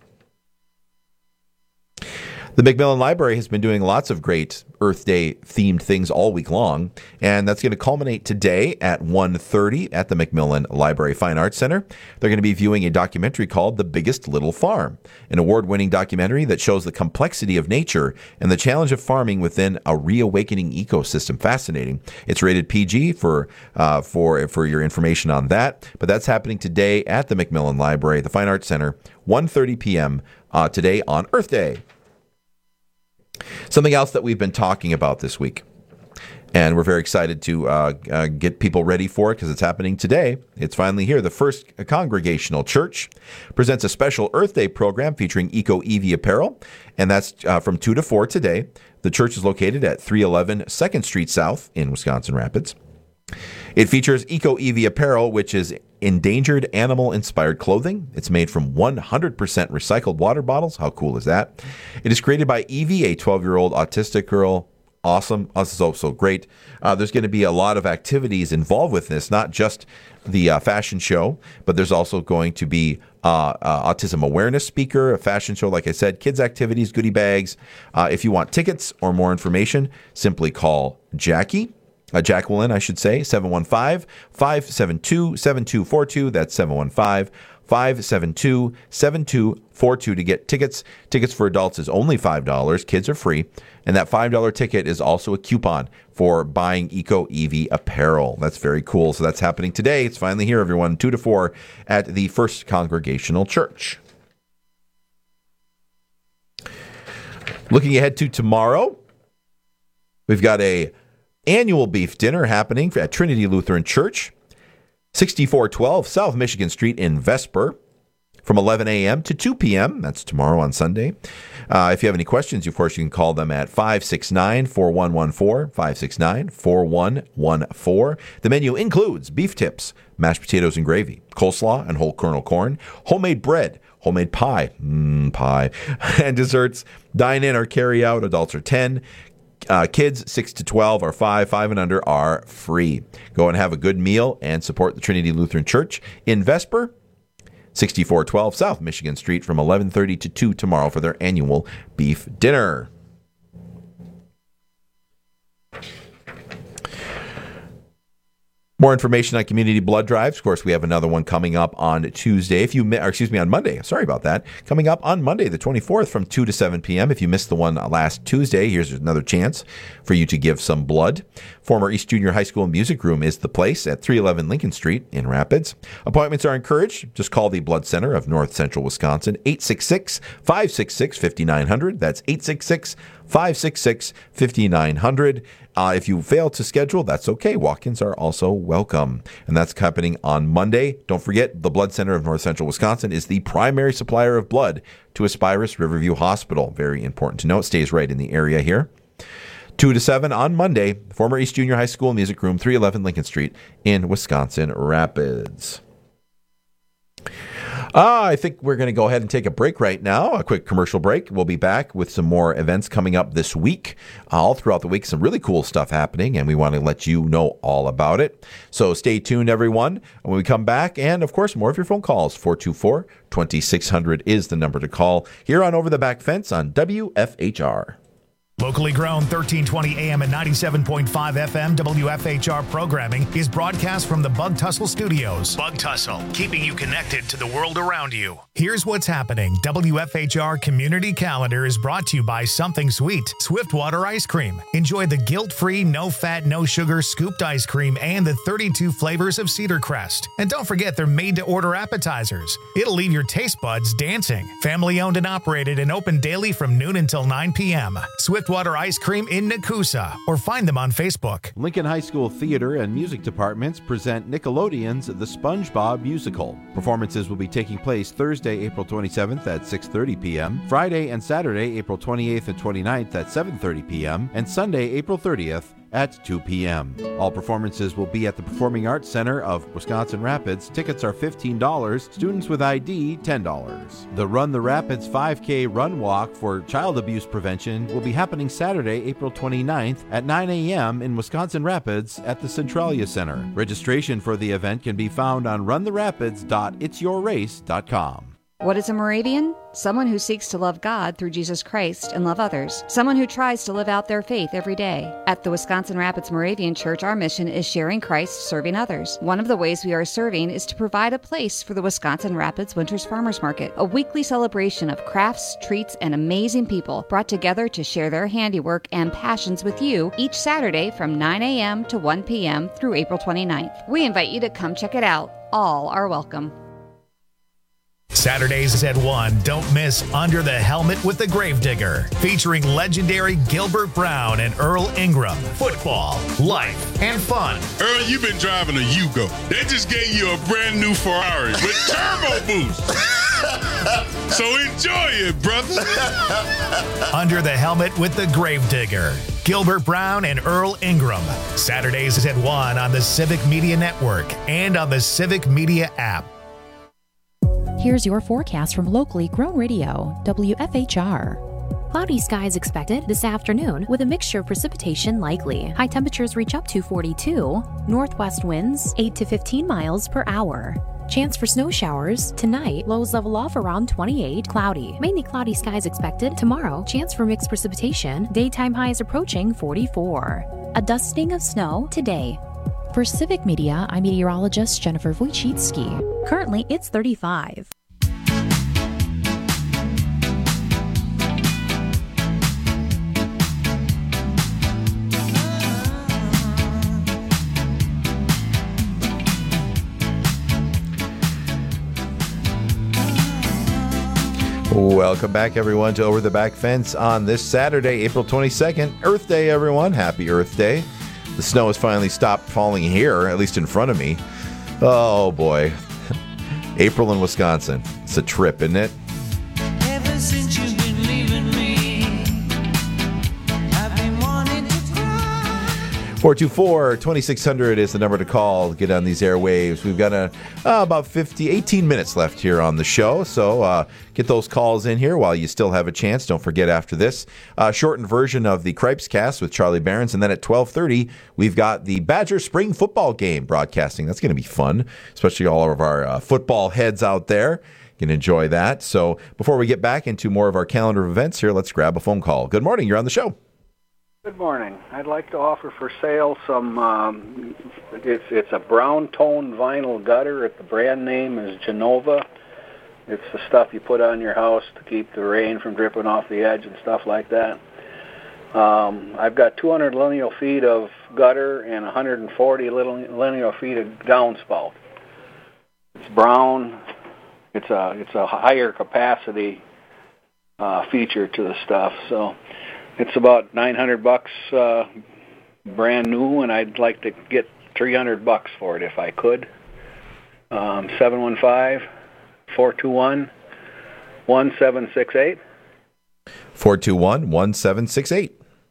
The Macmillan Library has been doing lots of great Earth Day themed things all week long, and that's going to culminate today at one thirty at the Macmillan Library Fine Arts Center. They're going to be viewing a documentary called The Biggest Little Farm, an award-winning documentary that shows the complexity of nature and the challenge of farming within a reawakening ecosystem. Fascinating. It's rated P G for uh, for for your information on that, but that's happening today at the Macmillan Library, the Fine Arts Center, one thirty p.m. Uh, today on Earth Day. Something else that we've been talking about this week, and we're very excited to uh, uh, get people ready for it because it's happening today. It's finally here. The First Congregational Church presents a special Earth Day program featuring Eco-E V apparel, and that's uh, from two to four today. The church is located at three eleven second Street South in Wisconsin Rapids. It features Eco-E V apparel, which is endangered animal-inspired clothing. It's made from one hundred percent recycled water bottles. How cool is that? It is created by Evie, a twelve-year-old autistic girl. Awesome. This is also great. Uh, there's going to be a lot of activities involved with this, not just the uh, fashion show, but there's also going to be uh, uh, autism awareness speaker, a fashion show, like I said, kids activities, goodie bags. Uh, if you want tickets or more information, simply call Jackie. Uh, Jacqueline, I should say, seven one five, five seven two, seven two four two. That's seven one five, five seven two, seven two four two to get tickets. Tickets for adults is only five dollars. Kids are free. And that five dollars ticket is also a coupon for buying Eco-E V apparel. That's very cool. So that's happening today. It's finally here, everyone, two to four at the First Congregational Church. Looking ahead to tomorrow, we've got a annual beef dinner happening at Trinity Lutheran Church, sixty-four twelve South Michigan Street in Vesper, from eleven a.m. to two p.m. That's tomorrow on Sunday. Uh, if you have any questions, of course, you can call them at five six nine, four one one four, five six nine, four one one four. The menu includes beef tips, mashed potatoes and gravy, coleslaw and whole kernel corn, homemade bread, homemade pie, mmm, pie, and desserts. Dine in or carry out. Adults are ten. Uh, kids six to twelve are five, five and under are free. Go and have a good meal and support the Trinity Lutheran Church in Vesper, sixty-four twelve South Michigan Street from eleven thirty to two tomorrow for their annual beef dinner. More information on community blood drives. Of course, we have another one coming up on Tuesday. If you, or excuse me, on Monday. Sorry about that. Coming up on Monday, the twenty-fourth, from two to seven p.m. If you missed the one last Tuesday, here's another chance for you to give some blood. Former East Junior High School Music Room is the place at three eleven Lincoln Street in Rapids. Appointments are encouraged. Just call the Blood Center of North Central Wisconsin, eight six six, five six six, five nine zero zero. That's eight six six, five six six, five nine zero zero. Uh, if you fail to schedule, that's okay. Walk-ins are also welcome. And that's happening on Monday. Don't forget, the Blood Center of North Central Wisconsin is the primary supplier of blood to Aspirus Riverview Hospital. Very important to note. Stays right in the area here. two to seven on Monday, former East Junior High School Music Room, three eleven Lincoln Street in Wisconsin Rapids. Uh, I think we're going to go ahead and take a break right now, a quick commercial break. We'll be back with some more events coming up this week. Uh, all throughout the week, some really cool stuff happening, and we want to let you know all about it. So stay tuned, everyone. When we come back, and of course, more of your phone calls, four two four, two six zero zero is the number to call here on Over the Back Fence on W F H R. Locally grown thirteen twenty A M and ninety-seven point five F M W F H R programming is broadcast from the Bug Tussle Studios. Bug Tussle, keeping you connected to the world around you. Here's what's happening. W F H R Community Calendar is brought to you by Something Sweet, Swiftwater Ice Cream. Enjoy the guilt-free, no-fat, no-sugar scooped ice cream and the thirty-two flavors of Cedar Crest. And don't forget they're made-to-order appetizers. It'll leave your taste buds dancing. Family-owned and operated and open daily from noon until nine p.m. Swift Water Ice Cream in Nakusa, or find them on Facebook. Lincoln High School Theater and Music Departments present Nickelodeon's The SpongeBob Musical. Performances will be taking place Thursday, April twenty-seventh at six thirty p.m., Friday and Saturday, April twenty-eighth and twenty-ninth at seven thirty p.m., and Sunday, April thirtieth at two p.m. All performances will be at the Performing Arts Center of Wisconsin Rapids. Tickets are fifteen dollars. Students with I D, ten dollars. The Run the Rapids five K Run Walk for child abuse prevention will be happening Saturday, April twenty-ninth at nine a.m. in Wisconsin Rapids at the Centralia Center. Registration for the event can be found on run the rapids dot its your race dot com. What is a Moravian? Someone who seeks to love God through Jesus Christ and love others. Someone who tries to live out their faith every day. At the Wisconsin Rapids Moravian Church, our mission is sharing Christ, serving others. One of the ways we are serving is to provide a place for the Wisconsin Rapids Winters Farmers Market, a weekly celebration of crafts, treats, and amazing people brought together to share their handiwork and passions with you each Saturday from nine a.m. to one p.m. through April twenty-ninth. We invite you to come check it out. All are welcome. Saturdays at one, don't miss Under the Helmet with the Gravedigger, featuring legendary Gilbert Brown and Earl Ingram. Football, life, and fun. Earl, you've been driving a Yugo. They just gave you a brand new Ferrari with turbo boost. So enjoy it, brother. Under the Helmet with the Gravedigger. Gilbert Brown and Earl Ingram. Saturdays at one on the Civic Media Network and on the Civic Media app. Here's your forecast from locally grown radio, W F H R. Cloudy skies expected this afternoon with a mixture of precipitation likely. High temperatures reach up to forty-two. Northwest winds eight to fifteen miles per hour. Chance for snow showers tonight. Lows level off around twenty-eight. Cloudy. Mainly cloudy skies expected tomorrow. Chance for mixed precipitation. Daytime highs approaching forty-four. A dusting of snow today. For Civic Media, I'm meteorologist Jennifer Wojcicki. Currently, it's thirty-five. Welcome back, everyone, to Over the Back Fence on this Saturday, April twenty-second. Earth Day, everyone. Happy Earth Day. The snow has finally stopped falling here, at least in front of me. Oh, boy. April in Wisconsin. It's a trip, isn't it? Ever since you've been leaving me, I've been wanting to cry. four two four, two six zero zero is the number to call to get on these airwaves. We've got a, uh, about fifty, eighteen minutes left here on the show, so uh, get those calls in here while you still have a chance. Don't forget after this, uh, shortened version of the Cripes Cast with Charlie Behrens, and then at twelve thirty, we've got the Badger Spring Football Game broadcasting. That's going to be fun, especially all of our uh, football heads out there. You can enjoy that. So before we get back into more of our calendar of events here, let's grab a phone call. Good morning. You're on the show. Good morning. I'd like to offer for sale some, um, it's it's a brown tone vinyl gutter. The brand name is Genova. It's the stuff you put on your house to keep the rain from dripping off the edge and stuff like that. Um, I've got two hundred lineal feet of gutter and one hundred forty lineal feet of downspout. It's brown. It's a, it's a higher capacity uh, feature to the stuff, so it's about nine hundred bucks uh, brand new, and I'd like to get three hundred bucks for it if I could. Um, seven one five, four two one, one seven six eight. four two one, one seven six eight.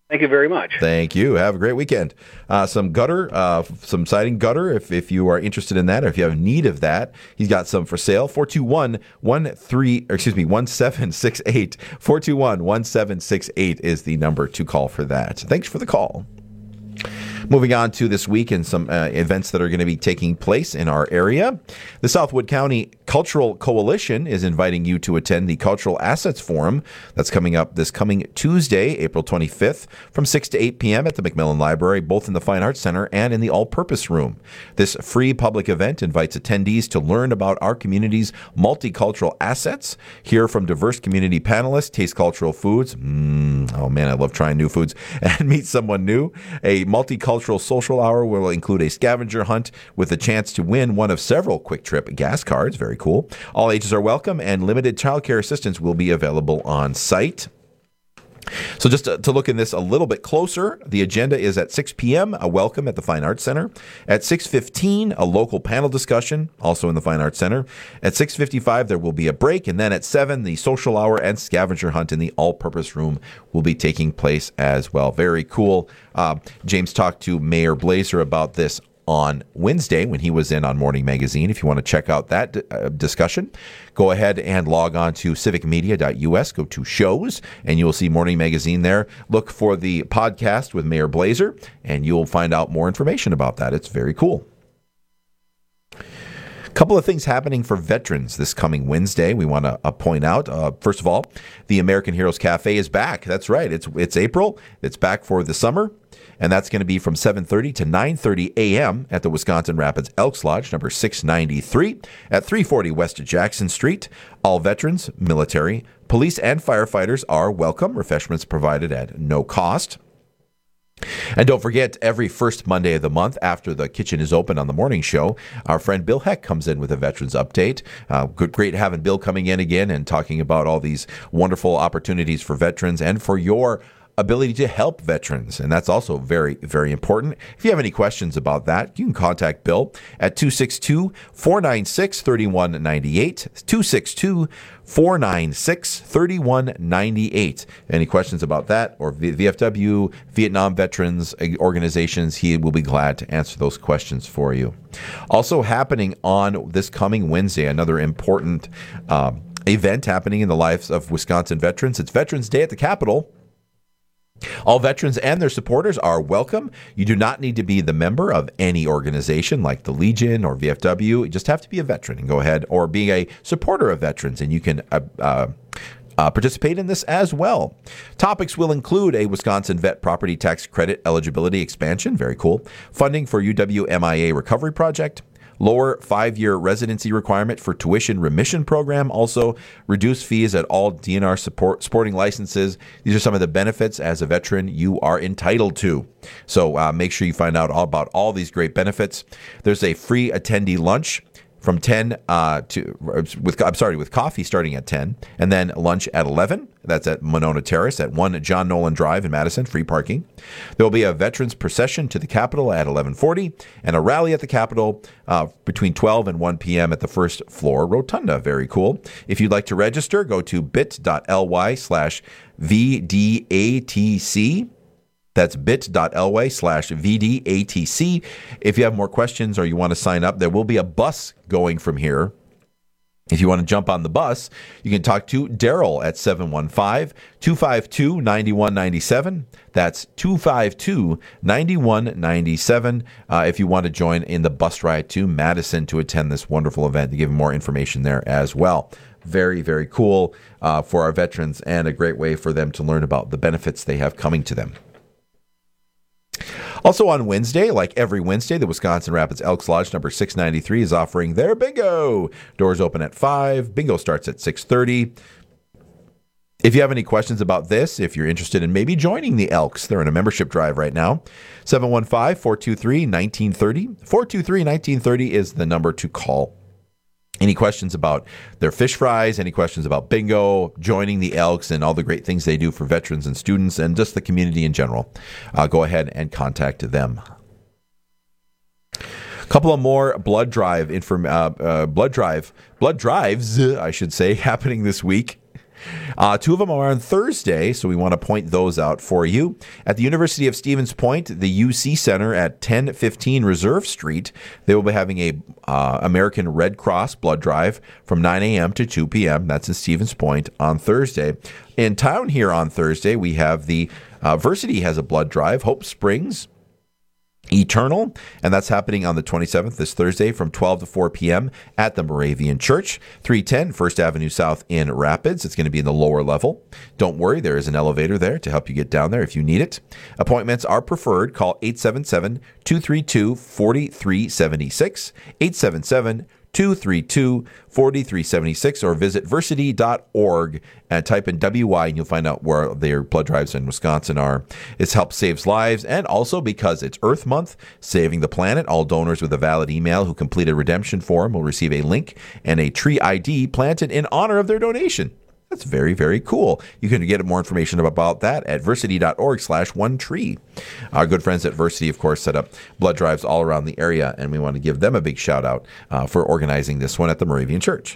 Thank you very much. Thank you. Have a great weekend. Uh, some gutter, uh, some siding gutter, if, if you are interested in that, or if you have need of that, he's got some for sale. four two one, one three, or excuse me, one seven six eight. four two one, one seven six eight is the number to call for that. Thanks for the call. Moving on to this week and some uh, events that are going to be taking place in our area. The Southwood County Cultural Coalition is inviting you to attend the Cultural Assets Forum that's coming up this coming Tuesday, April twenty-fifth, from six to eight p.m. at the McMillan Library, both in the Fine Arts Center and in the All-Purpose Room. This free public event invites attendees to learn about our community's multicultural assets, hear from diverse community panelists, taste cultural foods, mm, oh man, I love trying new foods, and meet someone new. A multicultural social hour will include a scavenger hunt with a chance to win one of several Quick Trip gas cards. Very cool. All ages are welcome, and limited childcare assistance will be available on site. So just to, to look in this a little bit closer, the agenda is at six p.m., a welcome at the Fine Arts Center. At six fifteen, a local panel discussion, also in the Fine Arts Center. At six fifty-five, there will be a break. And then at seven, the social hour and scavenger hunt in the all-purpose room will be taking place as well. Very cool. Uh, James talked to Mayor Blazer about this on Wednesday when he was in on Morning Magazine. If you want to check out that uh, discussion, go ahead and log on to civic media dot u s, go to shows, and you will see Morning Magazine there. Look for the podcast with Mayor Blazer, and you'll find out more information about that. It's very cool. A couple of things happening for veterans this coming Wednesday we want to uh, point out. Uh, first of all, the American Heroes Cafe is back. That's right. It's it's April. It's back for the summer. And that's going to be from seven thirty to nine thirty a.m. at the Wisconsin Rapids Elks Lodge, number six ninety-three, at three forty West Jackson Street. All veterans, military, police, and firefighters are welcome. Refreshments provided at no cost. And don't forget, every first Monday of the month after the kitchen is open on the morning show, our friend Bill Heck comes in with a veterans update. Uh, good, great having Bill coming in again and talking about all these wonderful opportunities for veterans and for your ability to help veterans. And that's also very, very important. If you have any questions about that, you can contact Bill at two six two, four nine six, three one nine eight, two six two, four nine six, three one nine eight. Any questions about that or V F W, Vietnam Veterans organizations, he will be glad to answer those questions for you. Also happening on this coming Wednesday, another important uh, event happening in the lives of Wisconsin veterans. It's Veterans Day at the Capitol. All veterans and their supporters are welcome. You do not need to be the member of any organization like the Legion or V F W. You just have to be a veteran and go ahead, or be a supporter of veterans, and you can uh, uh, uh, participate in this as well. Topics will include a Wisconsin Vet Property Tax Credit eligibility expansion, very cool, funding for U W M I A recovery project, lower five-year residency requirement for tuition remission program, also reduced fees at all D N R support, sporting licenses. These are some of the benefits as a veteran you are entitled to. So uh, make sure you find out all about all these great benefits. There's a free attendee lunch from ten uh, to with I'm sorry with coffee starting at ten, and then lunch at eleven. That's at Monona Terrace at one John Nolan Drive in Madison, free parking. There will be a veterans procession to the Capitol at eleven forty, and a rally at the Capitol uh, between twelve and one p.m. at the first floor rotunda. Very cool. If you'd like to register, go to bit.ly slash VDATC. That's bit.ly slash VDATC. If you have more questions or you want to sign up, there will be a bus going from here. If you want to jump on the bus, you can talk to Daryl at seven one five, two five two, nine one nine seven. That's two five two, nine one nine seven uh, if you want to join in the bus ride to Madison to attend this wonderful event. To give more information there as well. Very, very cool uh, for our veterans, and a great way for them to learn about the benefits they have coming to them. Also on Wednesday, like every Wednesday, the Wisconsin Rapids Elks Lodge number six ninety-three is offering their bingo. Doors open at five. Bingo starts at six thirty. If you have any questions about this, if you're interested in maybe joining the Elks, they're in a membership drive right now. seven one five, four two three, one nine three zero. four two three, one nine three zero is the number to call. Any questions about their fish fries, any questions about bingo, joining the Elks, and all the great things they do for veterans and students and just the community in general, uh, go ahead and contact them. A couple of more blood drive inform, uh, uh, blood drive, blood drives, I should say, happening this week. Uh, two of them are on Thursday, so we want to point those out for you. At the University of Stevens Point, the U C Center at ten fifteen Reserve Street, they will be having a uh, American Red Cross blood drive from nine a.m. to two p.m. That's in Stevens Point on Thursday. In town here on Thursday, we have the uh, Versity has a blood drive, Hope Springs Eternal, and that's happening on the twenty-seventh, this Thursday, from twelve to four p.m. at the Moravian Church, three ten First Avenue South in Rapids. It's going to be in the lower level. Don't worry, there is an elevator there to help you get down there if you need it. Appointments are preferred. Call eight seven seven, two three two, four three seven six, eight seven seven, two three two, four three seven six, or visit versity dot org and type in W Y and you'll find out where their blood drives in Wisconsin are. It's Help Saves Lives, and also because it's Earth Month, Saving the Planet, all donors with a valid email who complete a redemption form will receive a link and a tree I D planted in honor of their donation. That's very, very cool. You can get more information about that at versity dot org slash one tree. Our good friends at Versity, of course, set up blood drives all around the area, and we want to give them a big shout out uh, for organizing this one at the Moravian Church.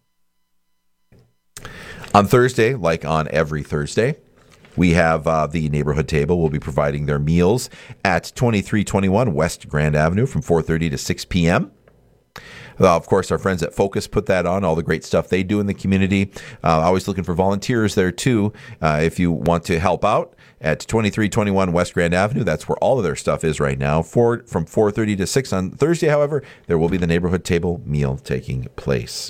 On Thursday, like on every Thursday, we have uh, the neighborhood table will be providing their meals at twenty-three twenty-one West Grand Avenue from four thirty to six p.m. Uh, of course, our friends at Focus put that on, all the great stuff they do in the community. Uh, always looking for volunteers there, too. Uh, if you want to help out at twenty-three twenty-one West Grand Avenue, that's where all of their stuff is right now. For, from four thirty to six on Thursday, however, there will be the neighborhood table meal taking place.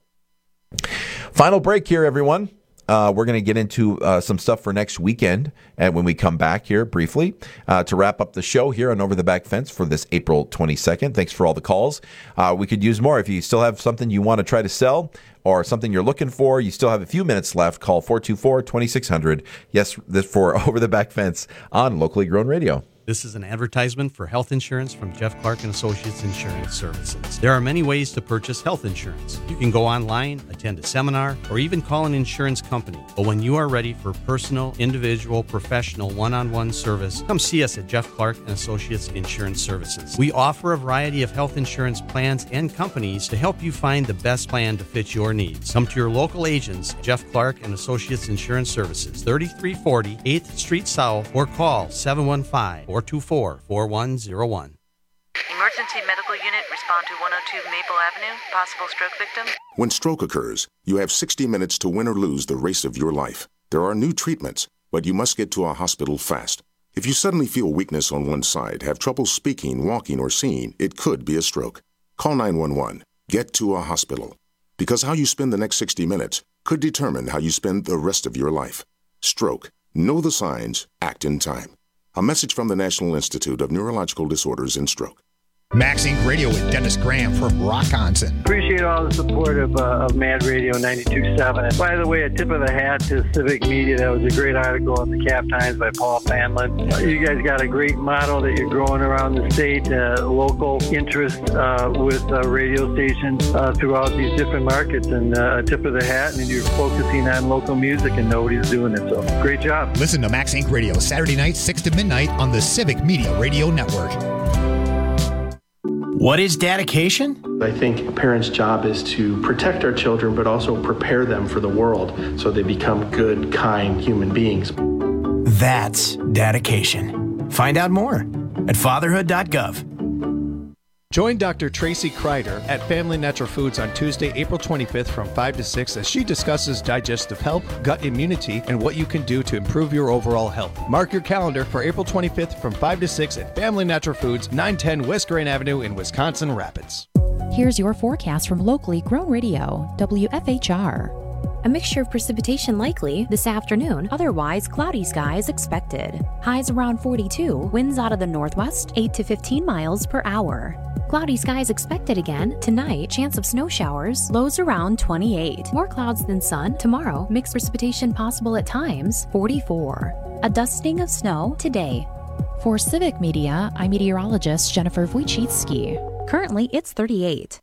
Final break here, everyone. Uh, we're going to get into uh, some stuff for next weekend, and when we come back here briefly uh, to wrap up the show here on Over the Back Fence for this April twenty-second. Thanks for all the calls. Uh, we could use more. If you still have something you want to try to sell or something you're looking for, you still have a few minutes left. Call four two four, two six zero zero. Yes, this for Over the Back Fence on Locally Grown Radio. This is an advertisement for health insurance from Jeff Clark and Associates Insurance Services. There are many ways to purchase health insurance. You can go online, attend a seminar, or even call an insurance company. But when you are ready for personal, individual, professional, one-on-one service, come see us at Jeff Clark and Associates Insurance Services. We offer a variety of health insurance plans and companies to help you find the best plan to fit your needs. Come to your local agents, Jeff Clark and Associates Insurance Services, thirty-three forty eighth Street South, or call seven one five, four two four, four one zero one. Emergency medical unit, respond to one oh two Maple Avenue, possible stroke victim. When stroke occurs, you have sixty minutes to win or lose the race of your life. There are new treatments, but you must get to a hospital fast. If you suddenly feel weakness on one side, have trouble speaking, walking, or seeing, it could be a stroke. Call nine one one. Get to a hospital. Because how you spend the next sixty minutes could determine how you spend the rest of your life. Stroke. Know the signs. Act in time. A message from the National Institute of Neurological Disorders and Stroke. Max Inc Radio with Dennis Graham from Rockonson. Appreciate all the support of, uh, of Mad Radio ninety-two point seven. And by the way, a tip of the hat to Civic Media. That was a great article in the Cap Times by Paul Fanlin. You guys got a great model that you're growing around the state, uh, local interest uh, with uh, radio stations uh, throughout these different markets. And uh, a tip of the hat, and you're focusing on local music, and nobody's doing it. So great job. Listen to Max Inc Radio Saturday nights, six to midnight on the Civic Media Radio Network. What is dedication? I think a parent's job is to protect our children, but also prepare them for the world so they become good, kind human beings. That's dedication. Find out more at fatherhood dot gov. Join Doctor Tracy Kreider at Family Natural Foods on Tuesday, April twenty-fifth from five to six as she discusses digestive health, gut immunity, and what you can do to improve your overall health. Mark your calendar for April twenty-fifth from five to six at Family Natural Foods, nine ten West Grand Avenue in Wisconsin Rapids. Here's your forecast from Locally Grown Radio, W F H R. A mixture of precipitation likely this afternoon, otherwise cloudy skies expected. Highs around forty-two, winds out of the northwest, eight to fifteen miles per hour. Cloudy skies expected again tonight, chance of snow showers, lows around twenty-eight. More clouds than sun tomorrow, mixed precipitation possible at times, forty-four. A dusting of snow today. For Civic Media, I'm meteorologist Jennifer Wojcicki. Currently, it's thirty-eight.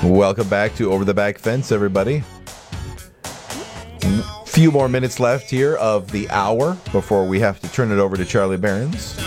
Welcome back to Over the Back Fence, everybody. Few more minutes left here of the hour before we have to turn it over to Charlie Behrens.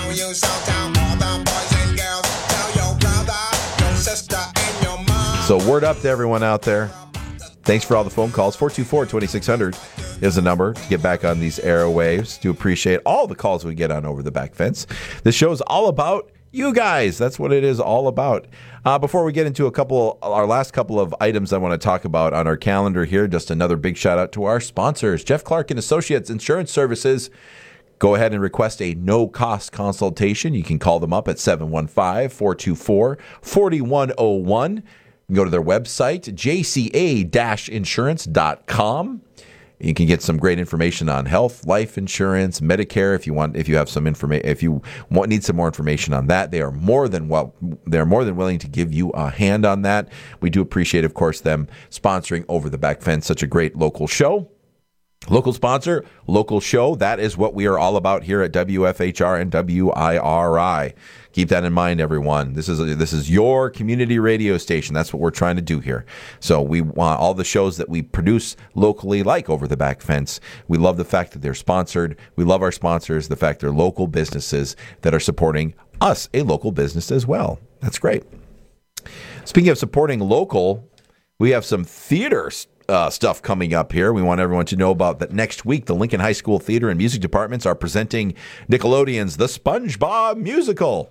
So word up to everyone out there. Thanks for all the phone calls. four two four, two six zero zero is the number to get back on these airwaves. Do appreciate all the calls we get on Over the Back Fence. This show is all about you guys. That's what it is all about. Uh, before we get into a couple, our last couple of items I want to talk about on our calendar here, just another big shout out to our sponsors, Jeff Clark and Associates Insurance Services. Go ahead and request a no-cost consultation. You can call them up at seven one five, four two four, four one zero one. You can go to their website, j c a dash insurance dot com. You can get some great information on health, life insurance, Medicare. If you want, if you have some information, if you want, need some more information on that, they are more than well, they're more than willing to give you a hand on that. We do appreciate, of course, them sponsoring Over the Back Fence, such a great local show. Local sponsor, local show. That is what we are all about here at W F H R and W I R I. Keep that in mind, everyone. This is a, this is your community radio station. That's what we're trying to do here. So we want all the shows that we produce locally, like Over the Back Fence. We love the fact that they're sponsored. We love our sponsors, the fact they're local businesses that are supporting us, a local business as well. That's great. Speaking of supporting local, we have some theater Uh, stuff coming up here. We want everyone to know about that next week. The Lincoln High School Theater and Music Departments are presenting Nickelodeon's The SpongeBob Musical.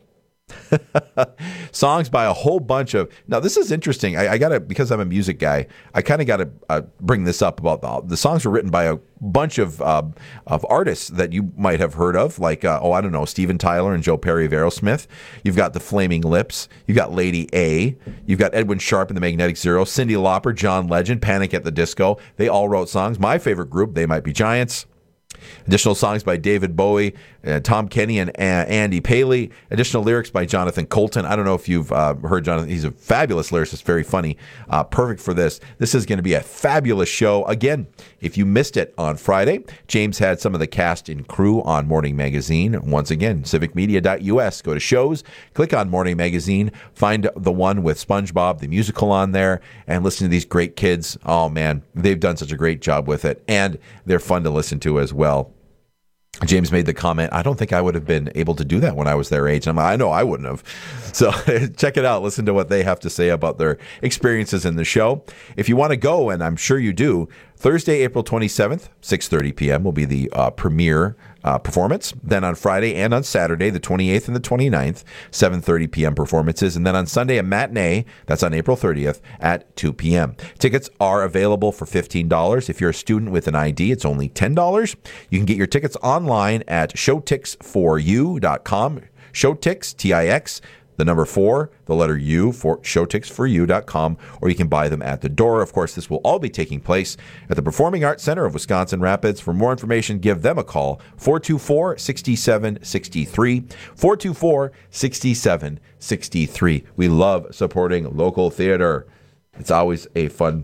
Songs by a whole bunch of... Now, this is interesting. I, I got to, because I'm a music guy, I kind of got to uh, bring this up about the, the songs were written by a bunch of uh, of artists that you might have heard of, like, uh, oh, I don't know, Steven Tyler and Joe Perry of Aerosmith. You've got the Flaming Lips. You've got Lady A. You've got Edwin Sharpe and the Magnetic Zero, Cyndi Lauper, John Legend, Panic at the Disco. They all wrote songs. My favorite group, They Might Be Giants. Additional songs by David Bowie, uh, Tom Kenny, and uh, Andy Paley. Additional lyrics by Jonathan Colton. I don't know if you've uh, heard Jonathan. He's a fabulous lyricist, very funny. Uh, perfect for this. This is going to be a fabulous show. Again, if you missed it on Friday, James had some of the cast and crew on Morning Magazine. Once again, civic media dot u s. Go to shows, click on Morning Magazine, find the one with SpongeBob, the musical on there, and listen to these great kids. Oh, man, they've done such a great job with it, and they're fun to listen to as well. James made the comment, I don't think I would have been able to do that when I was their age. I'm like, I know I wouldn't have. So check it out. Listen to what they have to say about their experiences in the show. If you want to go, and I'm sure you do, Thursday, April twenty-seventh, six thirty p.m. will be the uh, premiere uh, performance. Then on Friday and on Saturday, the twenty-eighth and the twenty-ninth, seven thirty p.m. performances. And then on Sunday, a matinee, that's on April thirtieth at two p.m. Tickets are available for fifteen dollars. If you're a student with an I D, it's only ten dollars. You can get your tickets online at show tix for you dot com. Showtix, T I X, the number four, the letter U, for show tix for you dot com, or you can buy them at the door. Of course, this will all be taking place at the Performing Arts Center of Wisconsin Rapids. For more information, give them a call, four two four, six seven six three, four two four, six seven six three. We love supporting local theater. It's always a fun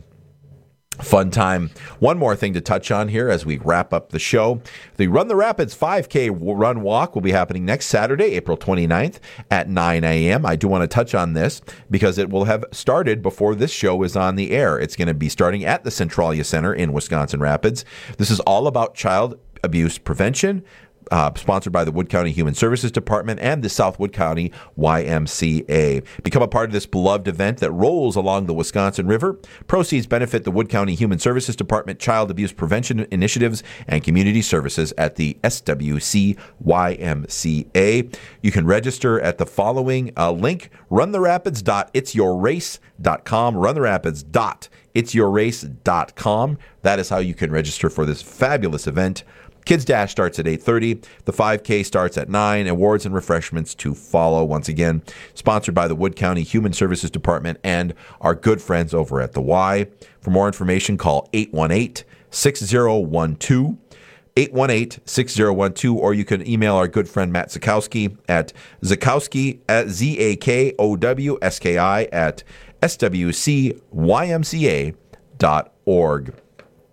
Fun time. One more thing to touch on here as we wrap up the show. The Run the Rapids five K Run Walk will be happening next Saturday, April twenty-ninth at nine a.m. I do want to touch on this because it will have started before this show is on the air. It's going to be starting at the Centralia Center in Wisconsin Rapids. This is all about child abuse prevention. Uh, sponsored by the Wood County Human Services Department and the South Wood County Y M C A. Become a part of this beloved event that rolls along the Wisconsin River. Proceeds benefit the Wood County Human Services Department, Child Abuse Prevention Initiatives, and Community Services at the S W C Y M C A. You can register at the following uh, link, run the rapids dot its your race dot com, run the rapids dot its your race dot com. That is how you can register for this fabulous event. Kids Dash starts at eight thirty. The five K starts at nine. Awards and refreshments to follow. Once again, sponsored by the Wood County Human Services Department and our good friends over at the Y. For more information, call eight one eight, six zero one two, eight one eight, six zero one two, or you can email our good friend Matt Zakowski at Zakowski at Z A K O W S K I at S W C Y M C A dot org.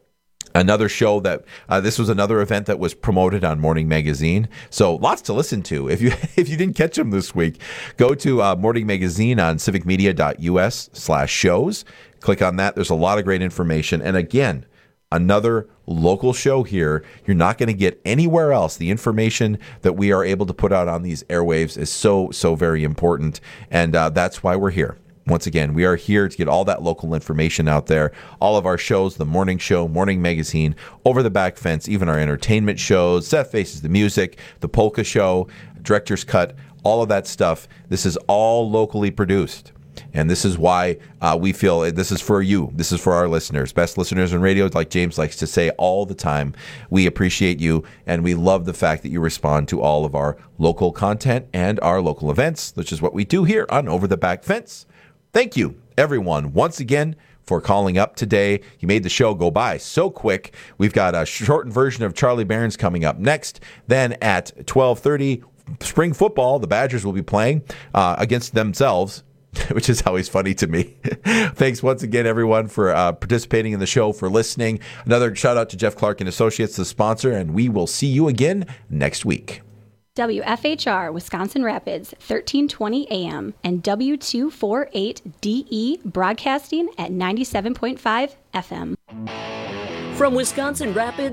Another show that uh, this was another event that was promoted on Morning Magazine. So lots to listen to. If you if you didn't catch them this week, go to uh, Morning Magazine on civicmedia.us slash shows. Click on that. There's a lot of great information. And again, another local show here. You're not going to get anywhere else. The information that we are able to put out on these airwaves is so, so very important. And uh, that's why we're here. Once again, we are here to get all that local information out there. All of our shows, the morning show, Morning Magazine, Over the Back Fence, even our entertainment shows, Seth Faces the Music, the Polka Show, Director's Cut, all of that stuff. This is all locally produced. And this is why uh, we feel this is for you. This is for our listeners. Best listeners in radio, like James likes to say all the time. We appreciate you, and we love the fact that you respond to all of our local content and our local events, which is what we do here on Over the Back Fence. Thank you, everyone, once again, for calling up today. You made the show go by so quick. We've got a shortened version of Charlie Barron's coming up next. Then at twelve thirty, spring football, the Badgers will be playing uh, against themselves, which is always funny to me. Thanks once again, everyone, for uh, participating in the show, for listening. Another shout out to Jeff Clark and Associates, the sponsor, and we will see you again next week. W F H R Wisconsin Rapids, thirteen twenty A M, and W two forty-eight D E broadcasting at ninety-seven point five F M. From Wisconsin Rapids